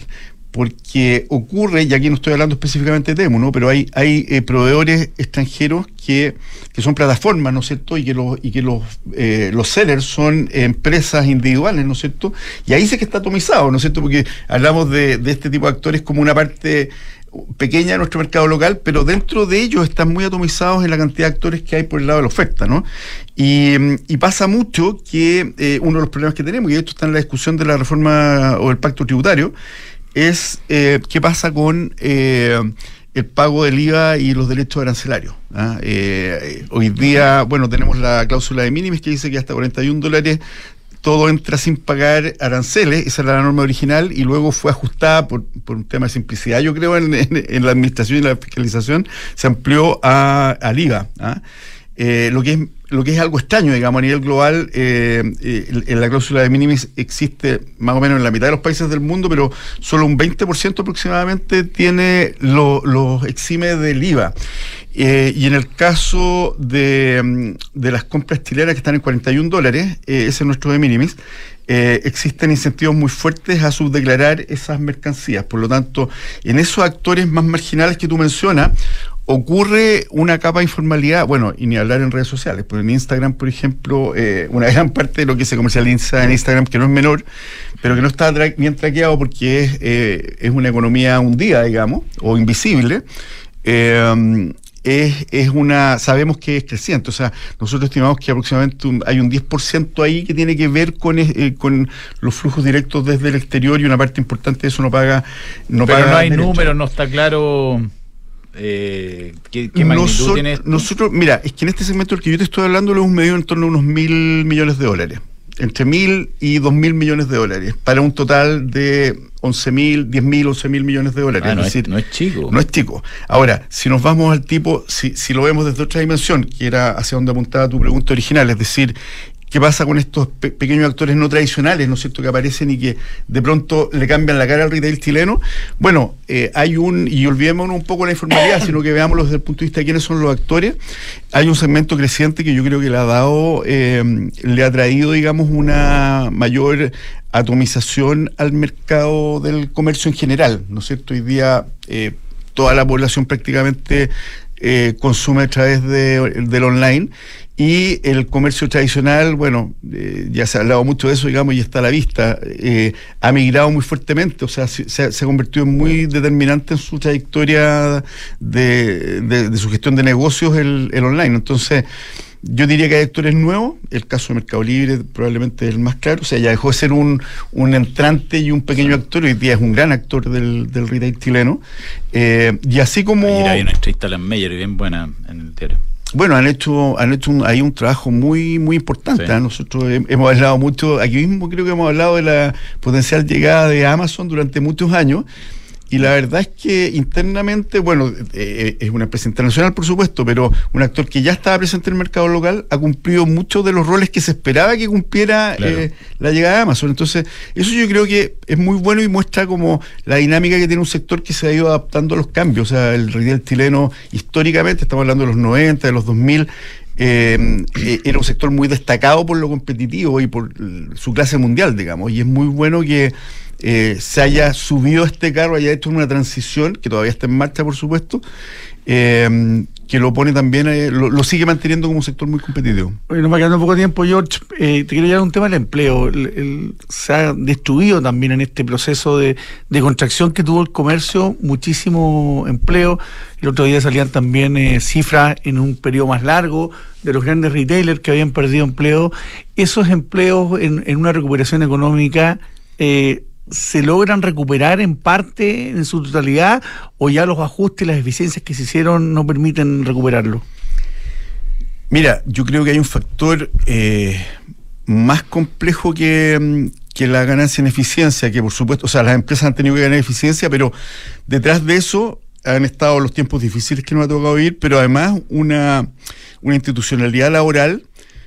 Speaker 3: porque ocurre, y aquí no estoy hablando específicamente de Temu, ¿no? Pero hay, hay eh, proveedores extranjeros que, que son plataformas, ¿no es cierto? Y que los, y que los, eh, los sellers son empresas individuales, ¿no es cierto? Y ahí sí que está atomizado, ¿no es cierto? Porque hablamos de, de este tipo de actores como una parte pequeña de nuestro mercado local, pero dentro de ellos están muy atomizados en la cantidad de actores que hay por el lado de la oferta, ¿no? Y, y pasa mucho que eh, uno de los problemas que tenemos, y esto está en la discusión de la reforma o el pacto tributario, es eh, qué pasa con eh, el pago del I V A y los derechos arancelarios. ¿ah? Eh, hoy día, bueno, tenemos la cláusula de minimis que dice que hasta cuarenta y un dólares todo entra sin pagar aranceles, esa era la norma original, y luego fue ajustada por, por un tema de simplicidad, yo creo, en, en, en la administración y la fiscalización, se amplió a, al I V A. ¿ah? Eh, lo que es lo que es algo extraño, digamos, a nivel global, eh, eh, en la cláusula de minimis existe más o menos en la mitad de los países del mundo, pero solo un veinte por ciento aproximadamente tiene lo, los exime del I V A. Eh, y en el caso de, de las compras chilenas que están en cuarenta y un dólares, eh, ese es nuestro de minimis, eh, existen incentivos muy fuertes a subdeclarar esas mercancías. Por lo tanto, en esos actores más marginales que tú mencionas, ocurre una capa de informalidad, bueno, y ni hablar en redes sociales, porque en Instagram, por ejemplo, eh, una gran parte de lo que se comercializa en Instagram, que no es menor, pero que no está tra- bien traqueado porque es, eh, es una economía hundida, digamos, o invisible, eh, es, es una, sabemos que es creciente, o sea, nosotros estimamos que aproximadamente un, hay un diez por ciento ahí que tiene que ver con, eh, con los flujos directos desde el exterior, y una parte importante de eso no paga, no
Speaker 1: pero
Speaker 3: paga
Speaker 1: no hay
Speaker 3: derecho.
Speaker 1: números, no está claro. Eh, ¿qué, qué magnitud
Speaker 3: Nosot-
Speaker 1: tiene esto?
Speaker 3: Nosotros, mira, es que en este segmento del que yo te estoy hablando lo hemos medido en torno a unos mil millones de dólares. entre mil y dos mil millones de dólares, para un total de once mil, diez mil, once mil millones de dólares.
Speaker 1: Ah, no,
Speaker 3: es
Speaker 1: es,
Speaker 3: decir,
Speaker 1: no es chico.
Speaker 3: No es chico. Ahora, si nos vamos al tipo, si, si lo vemos desde otra dimensión, que era hacia donde apuntaba tu pregunta original, es decir, ¿qué pasa con estos pe- pequeños actores no tradicionales, ¿no es cierto?, que aparecen y que de pronto le cambian la cara al retail chileno? Bueno, eh, hay un, y olvidémonos un poco la informalidad, sino que veámoslo desde el punto de vista de quiénes son los actores. Hay un segmento creciente que yo creo que le ha dado, eh, le ha traído, digamos, una mayor atomización al mercado del comercio en general, ¿no es cierto? Hoy día eh, toda la población prácticamente eh, consume a través de, del online. Y el comercio tradicional, bueno, eh, ya se ha hablado mucho de eso, digamos, y está a la vista, eh, ha migrado muy fuertemente, o sea, se, se, ha, se ha convertido en muy determinante en su trayectoria de, de, de su gestión de negocios el, el online. Entonces, yo diría que hay actores nuevos, el caso de Mercado Libre probablemente es el más claro, o sea, ya dejó de ser un, un entrante y un pequeño actor, hoy día es un gran actor del, del retail chileno, eh, y así como...
Speaker 1: Ayer hay una entrevista a Alan Meyer bien buena en el diario.
Speaker 3: Bueno, han hecho, han hecho un, hay un trabajo muy, muy importante. Sí. ¿eh? Nosotros he, hemos hablado mucho, aquí mismo creo que hemos hablado de la potencial llegada de Amazon durante muchos años. Y la verdad es que internamente, bueno, eh, es una empresa internacional, por supuesto, pero un actor que ya estaba presente en el mercado local ha cumplido muchos de los roles que se esperaba que cumpliera, claro, eh, la llegada de Amazon. Entonces, eso yo creo que es muy bueno y muestra como la dinámica que tiene un sector que se ha ido adaptando a los cambios. O sea, el retail chileno, históricamente, estamos hablando de los noventa, de los dos mil, Eh, era un sector muy destacado por lo competitivo y por su clase mundial, digamos, y es muy bueno que eh, se haya subido a este carro, haya hecho una transición, que todavía está en marcha, por supuesto, eh, que lo pone también, eh, lo, lo sigue manteniendo como un sector muy competitivo.
Speaker 2: Bueno, nos va quedando poco tiempo, George. Eh, te quiero llevar un tema del empleo. El, el, se ha destruido también en este proceso de, de contracción que tuvo el comercio muchísimo empleo. El otro día salían también eh, cifras en un periodo más largo de los grandes retailers que habían perdido empleo. Esos empleos en, en una recuperación económica eh, ¿se logran recuperar en parte, en su totalidad, o ya los ajustes y las eficiencias que se hicieron no permiten recuperarlo?
Speaker 3: Mira, yo creo que hay un factor eh, más complejo que, que la ganancia en eficiencia, que por supuesto, o sea, las empresas han tenido que ganar eficiencia, pero detrás de eso han estado los tiempos difíciles que nos ha tocado vivir, pero además una, una institucionalidad laboral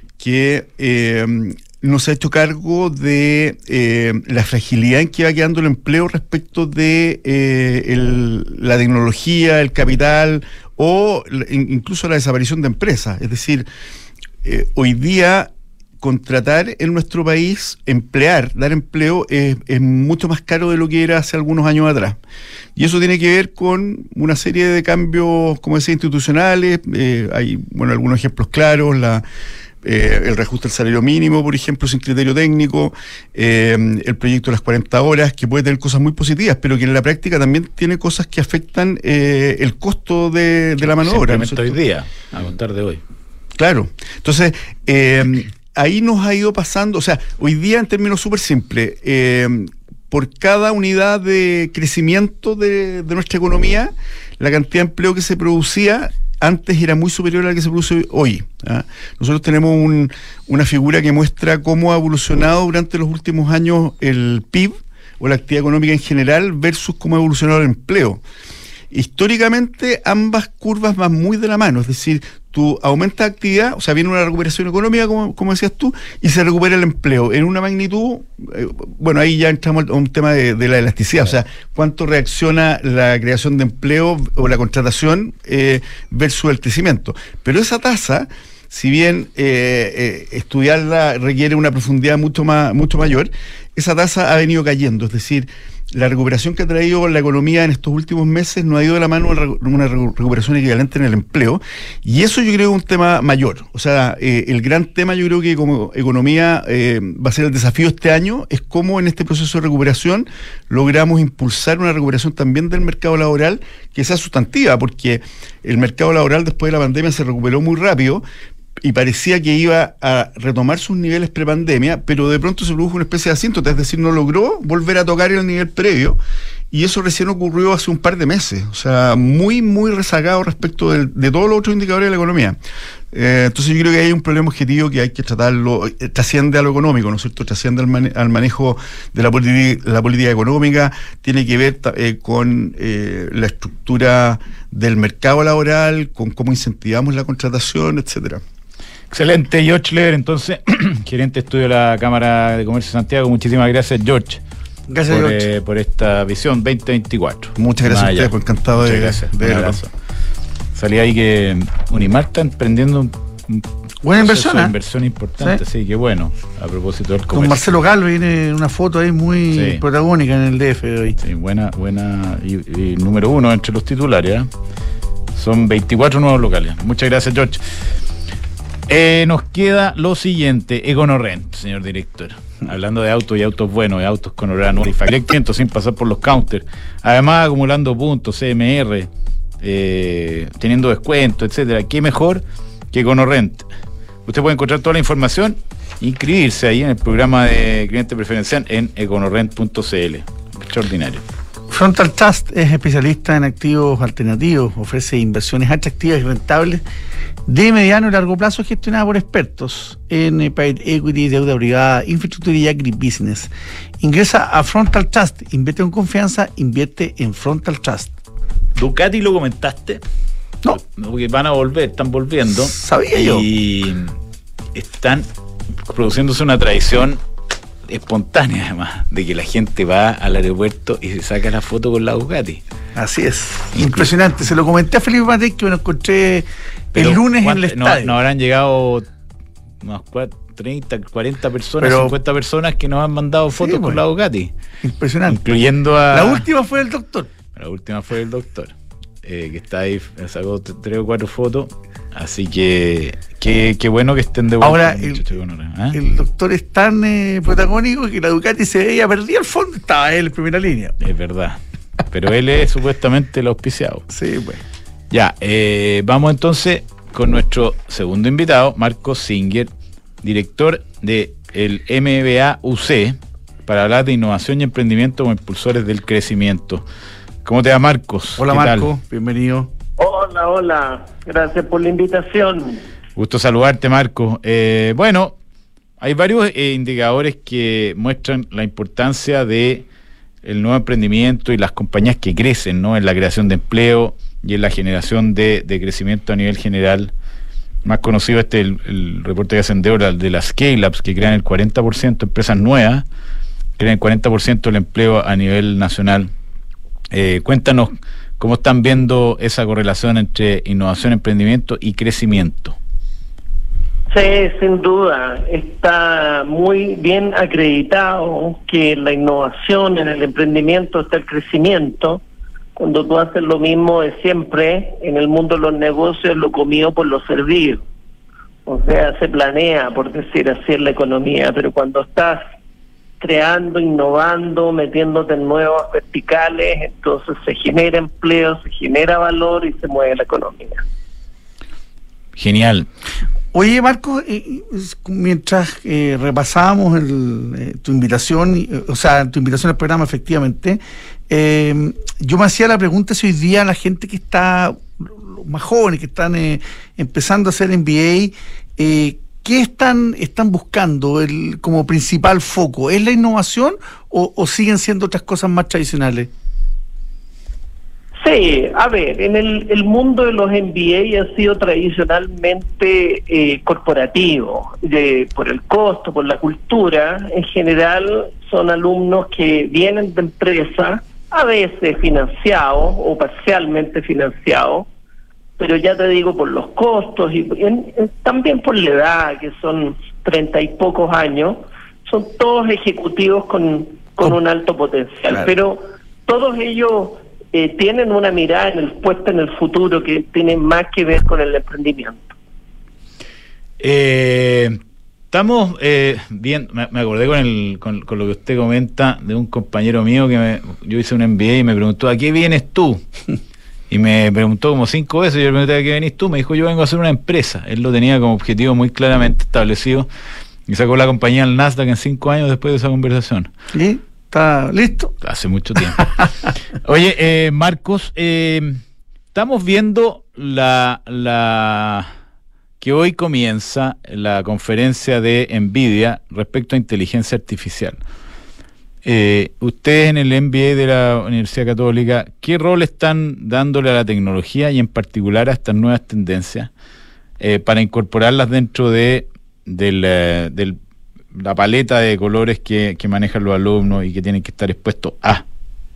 Speaker 3: que eh, nos ha hecho cargo de eh, la fragilidad en que va quedando el empleo respecto de eh, el, la tecnología, el capital o incluso la desaparición de empresas. Es decir, eh, hoy día contratar en nuestro país, emplear, dar empleo, es, es mucho más caro de lo que era hace algunos años atrás. Y eso tiene que ver con una serie de cambios, como decía, institucionales. Eh, hay, bueno, algunos ejemplos claros, la Eh, el reajuste del salario mínimo, por ejemplo, sin criterio técnico, eh, el proyecto de las cuarenta horas, que puede tener cosas muy positivas, pero que en la práctica también tiene cosas que afectan eh, el costo de, de la mano de obra.
Speaker 1: Simplemente hoy día, a contar de hoy.
Speaker 3: Claro. Entonces, eh, ahí nos ha ido pasando, o sea, hoy día en términos súper simples, eh, por cada unidad de crecimiento de, de nuestra economía, la cantidad de empleo que se producía antes era muy superior a la que se produce hoy. ¿ah? Nosotros tenemos un, una figura que muestra cómo ha evolucionado durante los últimos años el P I B o la actividad económica en general versus cómo ha evolucionado el empleo. Históricamente ambas curvas van muy de la mano, es decir, tú aumentas actividad, o sea, viene una recuperación económica, como, como decías tú, y se recupera el empleo en una magnitud, eh, bueno, ahí ya entramos a un tema de, de la elasticidad, o sea, cuánto reacciona la creación de empleo o la contratación eh, versus el crecimiento. Pero esa tasa, si bien eh, eh, estudiarla requiere una profundidad mucho más, mucho mayor, esa tasa ha venido cayendo, es decir, la recuperación que ha traído la economía en estos últimos meses no ha ido de la mano una recuperación equivalente en el empleo, y eso yo creo que es un tema mayor. O sea, eh, el gran tema yo creo que como economía eh, va a ser el desafío este año, es cómo en este proceso de recuperación logramos impulsar una recuperación también del mercado laboral que sea sustantiva, porque el mercado laboral después de la pandemia se recuperó muy rápido, y parecía que iba a retomar sus niveles prepandemia, pero de pronto se produjo una especie de asíntota, es decir, no logró volver a tocar el nivel previo, y eso recién ocurrió hace un par de meses, o sea, muy, muy rezagado respecto de, de todos los otros indicadores de la economía. Eh, entonces yo creo que hay un problema objetivo que hay que tratarlo, eh, trasciende a lo económico, ¿no es cierto? Trasciende al, mane al manejo de la, la política económica, tiene que ver eh, con eh, la estructura del mercado laboral, con cómo incentivamos la contratación, etcétera.
Speaker 1: Excelente, George Lever, entonces, gerente de estudio de la Cámara de Comercio de Santiago. Muchísimas gracias, George.
Speaker 2: Gracias,
Speaker 1: por,
Speaker 2: George.
Speaker 1: Eh, por esta visión veinte veinticuatro.
Speaker 3: Muchas gracias a ustedes, por encantado
Speaker 1: Muchas
Speaker 3: de,
Speaker 1: gracias.
Speaker 3: de
Speaker 1: Un abrazo. Salí ahí que Unimar está emprendiendo un, un
Speaker 2: buena inversión, ¿eh?
Speaker 1: inversión importante, sí, que bueno, a propósito del comercio.
Speaker 2: Con Marcelo Galo viene una foto ahí muy sí. protagónica en el D F de hoy.
Speaker 1: Sí, buena, buena, y, y número uno entre los titulares, ¿eh? Son veinticuatro nuevos locales. Muchas gracias, George. Eh, nos queda lo siguiente, EconoRent, señor director. Hablando de autos y autos buenos, de autos con horario directo sin pasar por los counters. Además, acumulando puntos, C M R, eh, teniendo descuento, etcétera. ¿Qué mejor que EconoRent? Usted puede encontrar toda la información, inscribirse ahí en el programa de cliente preferencial en econorent punto c l. Extraordinario.
Speaker 2: Frontal Trust es especialista en activos alternativos, ofrece inversiones atractivas y rentables de mediano y largo plazo gestionadas por expertos en private equity, deuda privada, infraestructura y agribusiness. Ingresa a Frontal Trust, invierte con confianza, invierte en Frontal Trust.
Speaker 1: Ducati lo comentaste.
Speaker 2: No.
Speaker 1: Porque van a volver, están volviendo.
Speaker 2: Sabía
Speaker 1: y
Speaker 2: yo.
Speaker 1: Y están produciéndose una tradición espontánea, además, de que la gente va al aeropuerto y se saca la foto con la Ducati.
Speaker 2: Así es. Impresionante. Se lo comenté a Felipe Matei, que me lo encontré el lunes en el estadio.
Speaker 1: No, no habrán llegado unos treinta, cuarenta personas, pero, cincuenta personas que nos han mandado fotos sí, con la Ducati.
Speaker 2: Impresionante.
Speaker 1: Incluyendo a...
Speaker 2: La última fue el doctor.
Speaker 1: La última fue el doctor. Eh, que está ahí, sacó tres o cuatro fotos, así que qué bueno que estén de vuelta.
Speaker 2: Ahora, el, ¿eh? el doctor es tan eh, protagónico que la Ducati se veía perdida al fondo, estaba él en primera línea.
Speaker 1: Es verdad, pero él es supuestamente el auspiciado.
Speaker 2: Sí, pues.
Speaker 1: Ya, eh, vamos entonces con nuestro segundo invitado, Marcos Singer, director de el M B A U C, para hablar de innovación y emprendimiento como impulsores del crecimiento. ¿Cómo te va, Marcos?
Speaker 2: Hola, Marcos, bienvenido.
Speaker 4: Hola, hola, gracias por la invitación.
Speaker 1: Gusto saludarte, Marcos. Eh, bueno, hay varios eh, indicadores que muestran la importancia de el nuevo emprendimiento y las compañías que crecen, ¿no? En la creación de empleo y en la generación de, de crecimiento a nivel general. Más conocido este el, el reporte que hacen de ahora de las Scale-Ups, que crean el cuarenta por ciento, empresas nuevas, crean el cuarenta por ciento del empleo a nivel nacional. Eh, cuéntanos cómo están viendo esa correlación entre innovación, emprendimiento y crecimiento.
Speaker 4: Sí, sin duda, está muy bien acreditado que la innovación en el emprendimiento está el crecimiento. Cuando tú haces lo mismo de siempre, en el mundo de los negocios, lo comido por lo servido. O sea, se planea, por decir así, en la economía, pero cuando estás creando, innovando, metiéndote en nuevas verticales, entonces se genera empleo, se genera valor y se mueve la economía.
Speaker 1: Genial.
Speaker 2: Oye, Marco, eh, mientras eh, repasábamos el, eh, tu invitación, eh, o sea, tu invitación al programa, efectivamente, eh, yo me hacía la pregunta si hoy día la gente que está, los más jóvenes que están eh, empezando a hacer M B A, eh, ¿qué están están buscando el, como principal foco? ¿Es la innovación o, o siguen siendo otras cosas más tradicionales?
Speaker 4: Sí, a ver, en el, el mundo de los M B A ha sido tradicionalmente eh, corporativo, de, por el costo, por la cultura. En general son alumnos que vienen de empresas, a veces financiados o parcialmente financiados, pero ya te digo, por los costos y en, en, también por la edad, que son treinta y pocos años, son todos ejecutivos con, con oh, un alto potencial, claro. Pero todos ellos eh, tienen una mirada en el puesta en el futuro que tiene más que ver con el emprendimiento.
Speaker 1: Eh, estamos eh, bien, me, me acordé con, el, con, con lo que usted comenta de un compañero mío que me, yo hice un M B A y me preguntó, ¿a qué vienes tú? Y me preguntó como cinco veces, yo le pregunté, ¿a qué venís tú? Me dijo, yo vengo a hacer una empresa. Él lo tenía como objetivo muy claramente establecido y sacó la compañía al Nasdaq en cinco años después de esa conversación.
Speaker 2: ¿Sí? ¿Está listo?
Speaker 1: Hace mucho tiempo. Oye, eh, Marcos, eh, estamos viendo la, la que hoy comienza la conferencia de NVIDIA respecto a inteligencia artificial. Eh, ustedes en el M B A de la Universidad Católica, ¿qué rol están dándole a la tecnología y en particular a estas nuevas tendencias eh, para incorporarlas dentro de del, eh, del la paleta de colores que, que manejan los alumnos y que tienen que estar expuestos a?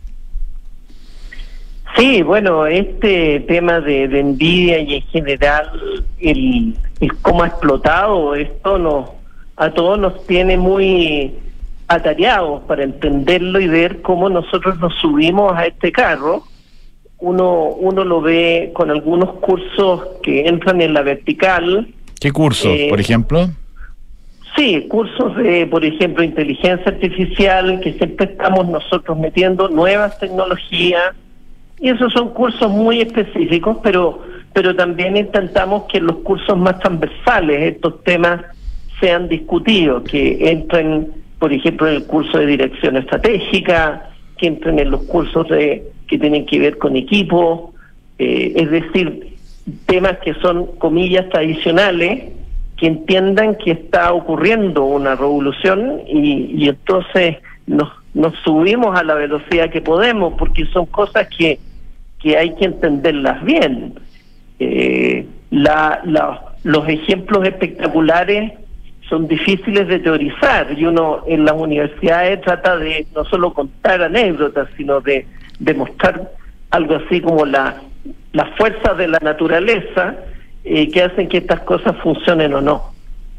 Speaker 4: Sí, bueno, este tema de, de NVIDIA y en general el, el cómo ha explotado esto nos, a todos nos tiene muy atareados para entenderlo y ver cómo nosotros nos subimos a este carro. Uno, uno lo ve con algunos cursos que entran en la vertical.
Speaker 1: ¿Qué cursos, eh, por ejemplo?
Speaker 4: Sí, cursos de, por ejemplo, inteligencia artificial, que siempre estamos nosotros metiendo nuevas tecnologías, y esos son cursos muy específicos, pero pero también intentamos que en los cursos más transversales estos temas sean discutidos, que entren, por ejemplo, en el curso de dirección estratégica, que entren en los cursos de que tienen que ver con equipo, eh, es decir, temas que son, comillas, tradicionales, que entiendan que está ocurriendo una revolución y, y entonces nos, nos subimos a la velocidad que podemos, porque son cosas que, que hay que entenderlas bien. Eh, la, la, los ejemplos espectaculares son difíciles de teorizar y uno en las universidades trata de no solo contar anécdotas, sino de demostrar algo así como la, las fuerzas de la naturaleza Eh, que hacen que estas cosas funcionen o no.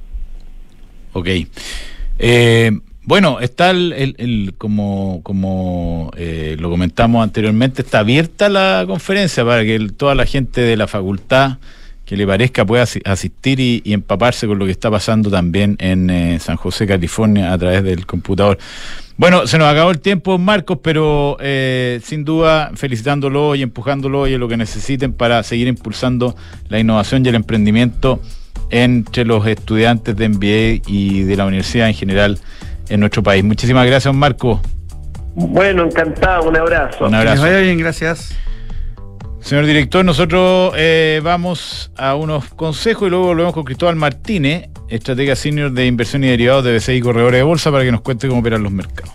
Speaker 1: Ok. Eh, bueno, está el, el, el como como eh, lo comentamos anteriormente, está abierta la conferencia para que el, toda la gente de la facultad que le parezca pueda asistir y, y empaparse con lo que está pasando también en eh, San José, California, a través del computador. Bueno, se nos acabó el tiempo, Marcos, pero eh, sin duda felicitándolo y empujándolo y en lo que necesiten para seguir impulsando la innovación y el emprendimiento entre los estudiantes de M B A y de la universidad en general en nuestro país. Muchísimas gracias, Marcos.
Speaker 4: Bueno, encantado, un abrazo.
Speaker 1: Un abrazo.
Speaker 2: Que les vaya bien, gracias.
Speaker 1: Señor director, nosotros eh, vamos a unos consejos y luego volvemos con Cristóbal Martínez, estratega senior de inversión y derivados de B C I Corredores de Bolsa, para que nos cuente cómo operan los mercados.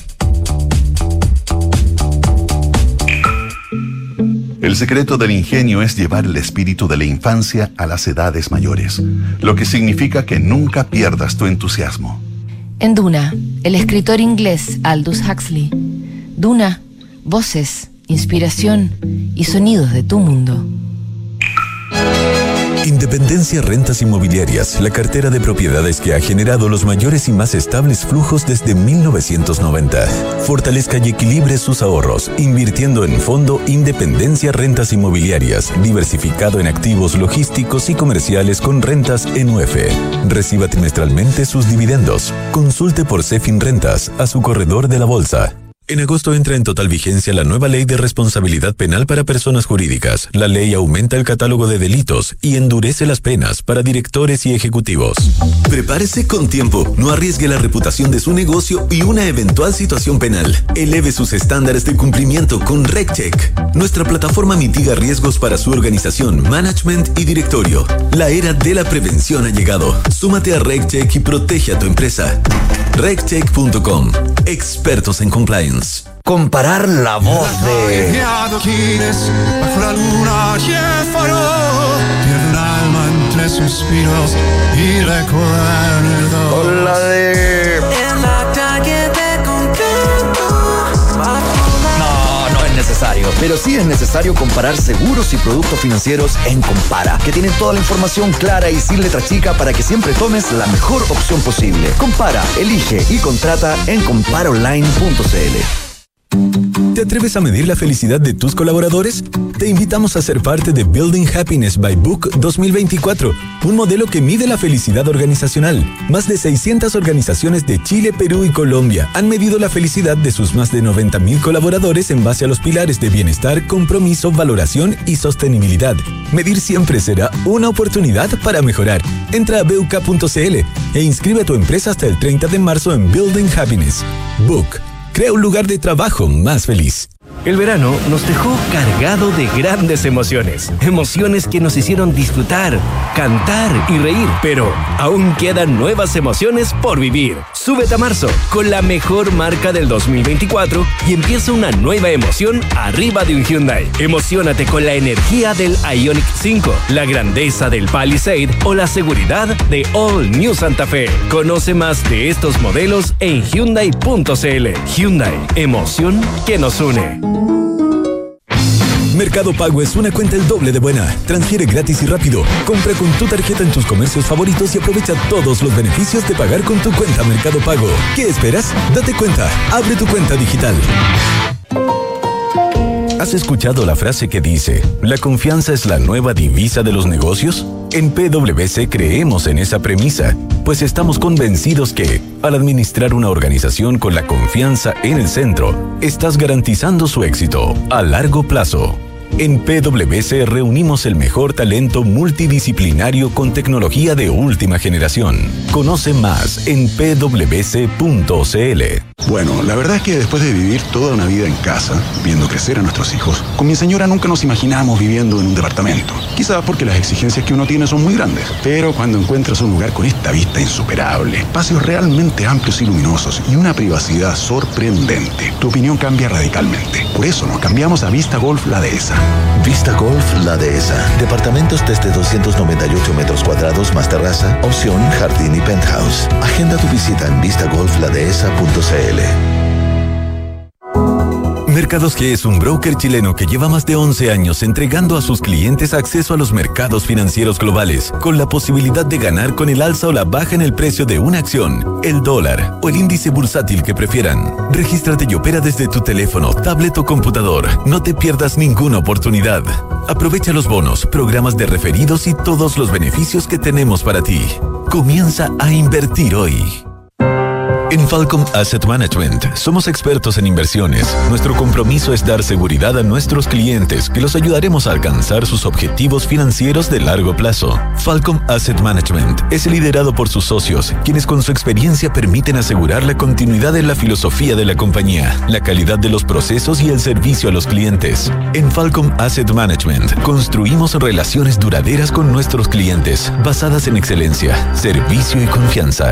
Speaker 5: El secreto del ingenio es llevar el espíritu de la infancia a las edades mayores, lo que significa que nunca pierdas tu entusiasmo.
Speaker 6: En Duna, el escritor inglés Aldous Huxley. Duna, voces, inspiración y sonidos de tu mundo.
Speaker 7: Independencia Rentas Inmobiliarias, la cartera de propiedades que ha generado los mayores y más estables flujos desde mil novecientos noventa. Fortalezca y equilibre sus ahorros, invirtiendo en Fondo Independencia Rentas Inmobiliarias, diversificado en activos logísticos y comerciales con rentas en U F. Reciba trimestralmente sus dividendos. Consulte por Cefin Rentas a su corredor de la bolsa. En agosto entra en total vigencia la nueva ley de responsabilidad penal para personas jurídicas. La ley aumenta el catálogo de delitos y endurece las penas para directores y ejecutivos. Prepárese con tiempo, no arriesgue la reputación de su negocio y una eventual situación penal. Eleve sus estándares de cumplimiento con RegCheck. Nuestra plataforma mitiga riesgos para su organización, management y directorio. La era de la prevención ha llegado. Súmate a RegCheck y protege a tu empresa. RegCheck punto com. Expertos en compliance.
Speaker 8: Comparar la voz de...
Speaker 9: bajo la luna y el faro, pierde un alma entre suspiros y recuerdos.
Speaker 8: Con la de...
Speaker 9: En la calle te contento.
Speaker 8: No, no es necesario. Pero sí es necesario comparar seguros y productos financieros en Compara, que tienen toda la información clara y sin letra chica para que siempre tomes la mejor opción posible. Compara, elige y contrata en compara online punto c l.
Speaker 7: ¿Te atreves a medir la felicidad de tus colaboradores? Te invitamos a ser parte de Building Happiness by Book dos mil veinticuatro, un modelo que mide la felicidad organizacional. Más de seiscientas organizaciones de Chile, Perú y Colombia han medido la felicidad de sus más de noventa mil colaboradores en base a los pilares de bienestar, compromiso, valoración y sostenibilidad. Medir siempre será una oportunidad para mejorar. Entra a b u k punto c l e inscribe a tu empresa hasta el treinta de marzo en Building Happiness. Book. Crea un lugar de trabajo más feliz.
Speaker 10: El verano nos dejó cargado de grandes emociones. Emociones que nos hicieron disfrutar, cantar y reír. Pero aún quedan nuevas emociones por vivir. Súbete a marzo con la mejor marca del dos mil veinticuatro y empieza una nueva emoción arriba de un Hyundai. Emociónate con la energía del Ioniq cinco, la grandeza del Palisade o la seguridad de All New Santa Fe. Conoce más de estos modelos en Hyundai punto c l. Hyundai, emoción que nos une.
Speaker 7: Mercado Pago es una cuenta el doble de buena. Transfiere gratis y rápido. Compra con tu tarjeta en tus comercios favoritos y aprovecha todos los beneficios de pagar con tu cuenta Mercado Pago. ¿Qué esperas? Date cuenta. Abre tu cuenta digital. ¿Has escuchado la frase que dice, la confianza es la nueva divisa de los negocios? En P W C creemos en esa premisa, pues estamos convencidos que, al administrar una organización con la confianza en el centro, estás garantizando su éxito a largo plazo. En P W C reunimos el mejor talento multidisciplinario con tecnología de última generación. Conoce más en P W C punto c l.
Speaker 11: Bueno, la verdad es que después de vivir toda una vida en casa, viendo crecer a nuestros hijos, con mi señora nunca nos imaginamos viviendo en un departamento. Quizás porque las exigencias que uno tiene son muy grandes. Pero cuando encuentras un lugar con esta vista insuperable, espacios realmente amplios y luminosos y una privacidad sorprendente, tu opinión cambia radicalmente. Por eso nos cambiamos a Vista Golf La Dehesa.
Speaker 12: Vista Golf La Dehesa. Departamentos desde doscientos noventa y ocho metros cuadrados más terraza, opción jardín y penthouse. Agenda tu visita en vista golf la dehesa punto c l.
Speaker 7: Mercados G es un broker chileno que lleva más de once años entregando a sus clientes acceso a los mercados financieros globales, con la posibilidad de ganar con el alza o la baja en el precio de una acción, el dólar o el índice bursátil que prefieran. Regístrate y opera desde tu teléfono, tablet o computador. No te pierdas ninguna oportunidad. Aprovecha los bonos, programas de referidos y todos los beneficios que tenemos para ti. Comienza a invertir hoy. En Falcom Asset Management somos expertos en inversiones. Nuestro compromiso es dar seguridad a nuestros clientes, que los ayudaremos a alcanzar sus objetivos financieros de largo plazo. Falcom Asset Management es liderado por sus socios, quienes con su experiencia permiten asegurar la continuidad de la filosofía de la compañía, la calidad de los procesos y el servicio a los clientes. En Falcom Asset Management construimos relaciones duraderas con nuestros clientes, basadas en excelencia, servicio y confianza.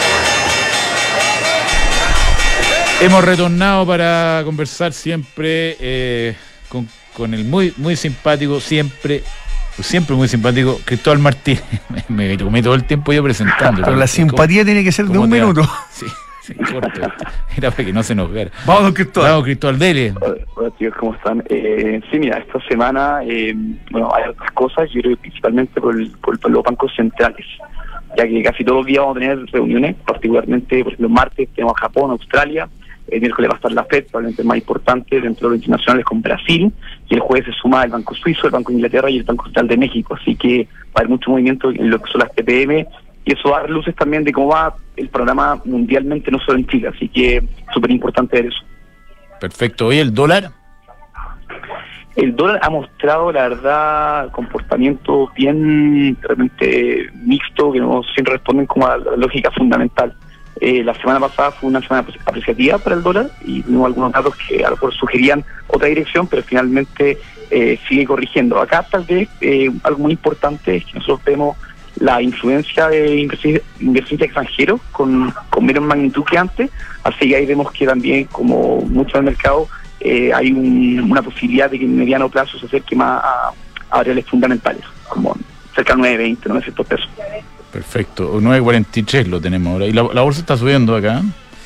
Speaker 1: Hemos retornado para conversar siempre eh, con, con el muy muy simpático, siempre siempre muy simpático, Cristóbal Martínez. Me, me comí todo el tiempo yo presentando.
Speaker 2: Pero la simpatía
Speaker 1: ¿Cómo,
Speaker 2: tiene que ser de un minuto.
Speaker 1: Sí, sí, corto. Era para que no se nos vea.
Speaker 2: Vamos, don Cristóbal.
Speaker 1: Vamos, Cristóbal, dele.
Speaker 13: Hola, hola, tíos, ¿cómo están? Eh, sí, mira, esta semana, eh, bueno, hay otras cosas, yo creo que principalmente por, el, por, por los bancos centrales, ya que casi todos los días vamos a tener reuniones, particularmente, por ejemplo, el martes tenemos Japón, Australia. El miércoles va a estar la Fed, probablemente el más importante dentro de los internacionales, con Brasil, y el jueves se suma el Banco Suizo, el Banco de Inglaterra y el Banco Central de México, así que va a haber mucho movimiento en lo que son las T P M, y eso va a dar luces también de cómo va el programa mundialmente, no solo en Chile, así que súper importante ver eso.
Speaker 1: Perfecto. ¿Y el dólar?
Speaker 13: El dólar ha mostrado, la verdad, comportamientos bien realmente mixto, que no siempre responden como a la lógica fundamental. Eh, la semana pasada fue una semana apreciativa para el dólar y tuvimos algunos datos que a lo mejor sugerían otra dirección, pero finalmente eh, sigue corrigiendo. Acá tal vez eh, algo muy importante es que nosotros vemos la influencia de inversionistas extranjeros con, con menos magnitud que antes, así que ahí vemos que también, como mucho del mercado, eh, hay un, una posibilidad de que en mediano plazo se acerque más a, a variables fundamentales, como cerca de nueve veinte, nueve pesos.
Speaker 1: Perfecto, nueve cuarenta y tres lo tenemos ahora. ¿Y la, la bolsa está subiendo acá?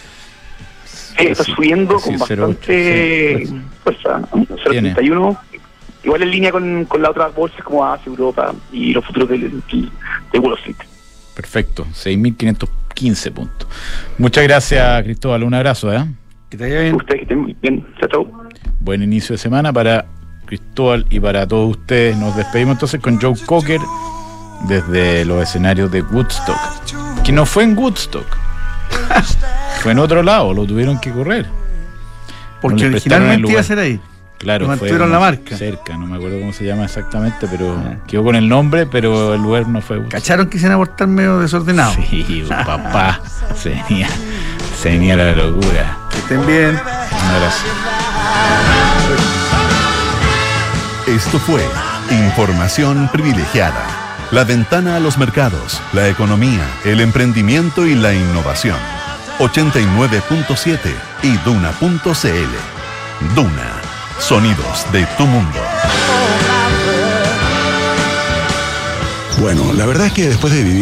Speaker 13: Sí, está sí, subiendo sí, con bastante sí, fuerza, cero coma treinta y uno. Igual en línea con, con las otras bolsas como Asia, Europa y los futuros de, de, de Wall Street.
Speaker 1: Perfecto, seis mil quinientos quince puntos. Muchas gracias, Cristóbal, un abrazo. ¿eh?
Speaker 2: Que te vaya bien.
Speaker 13: Ustedes que estén muy bien. Chao, chao.
Speaker 1: Buen inicio de semana para Cristóbal y para todos ustedes. Nos despedimos entonces con Joe Cocker desde los escenarios de Woodstock, que no fue en Woodstock, fue en otro lado, lo tuvieron que correr
Speaker 2: porque no originalmente iba a ser ahí.
Speaker 1: Claro,
Speaker 2: no
Speaker 1: fue
Speaker 2: la marca
Speaker 1: cerca, no me acuerdo cómo se llama exactamente, pero ah. quedó con el nombre, pero el lugar no fue Woodstock.
Speaker 2: ¿Cacharon que se iban a portar medio desordenado?
Speaker 1: Sí, papá, se venía, se venía la locura.
Speaker 2: Que estén bien.
Speaker 1: Un abrazo.
Speaker 5: Esto fue Información Privilegiada. La ventana a los mercados, la economía, el emprendimiento y la innovación. ochenta y nueve punto siete y Duna punto c l. Duna. Sonidos de tu mundo.
Speaker 11: Bueno, la verdad es que después de vivir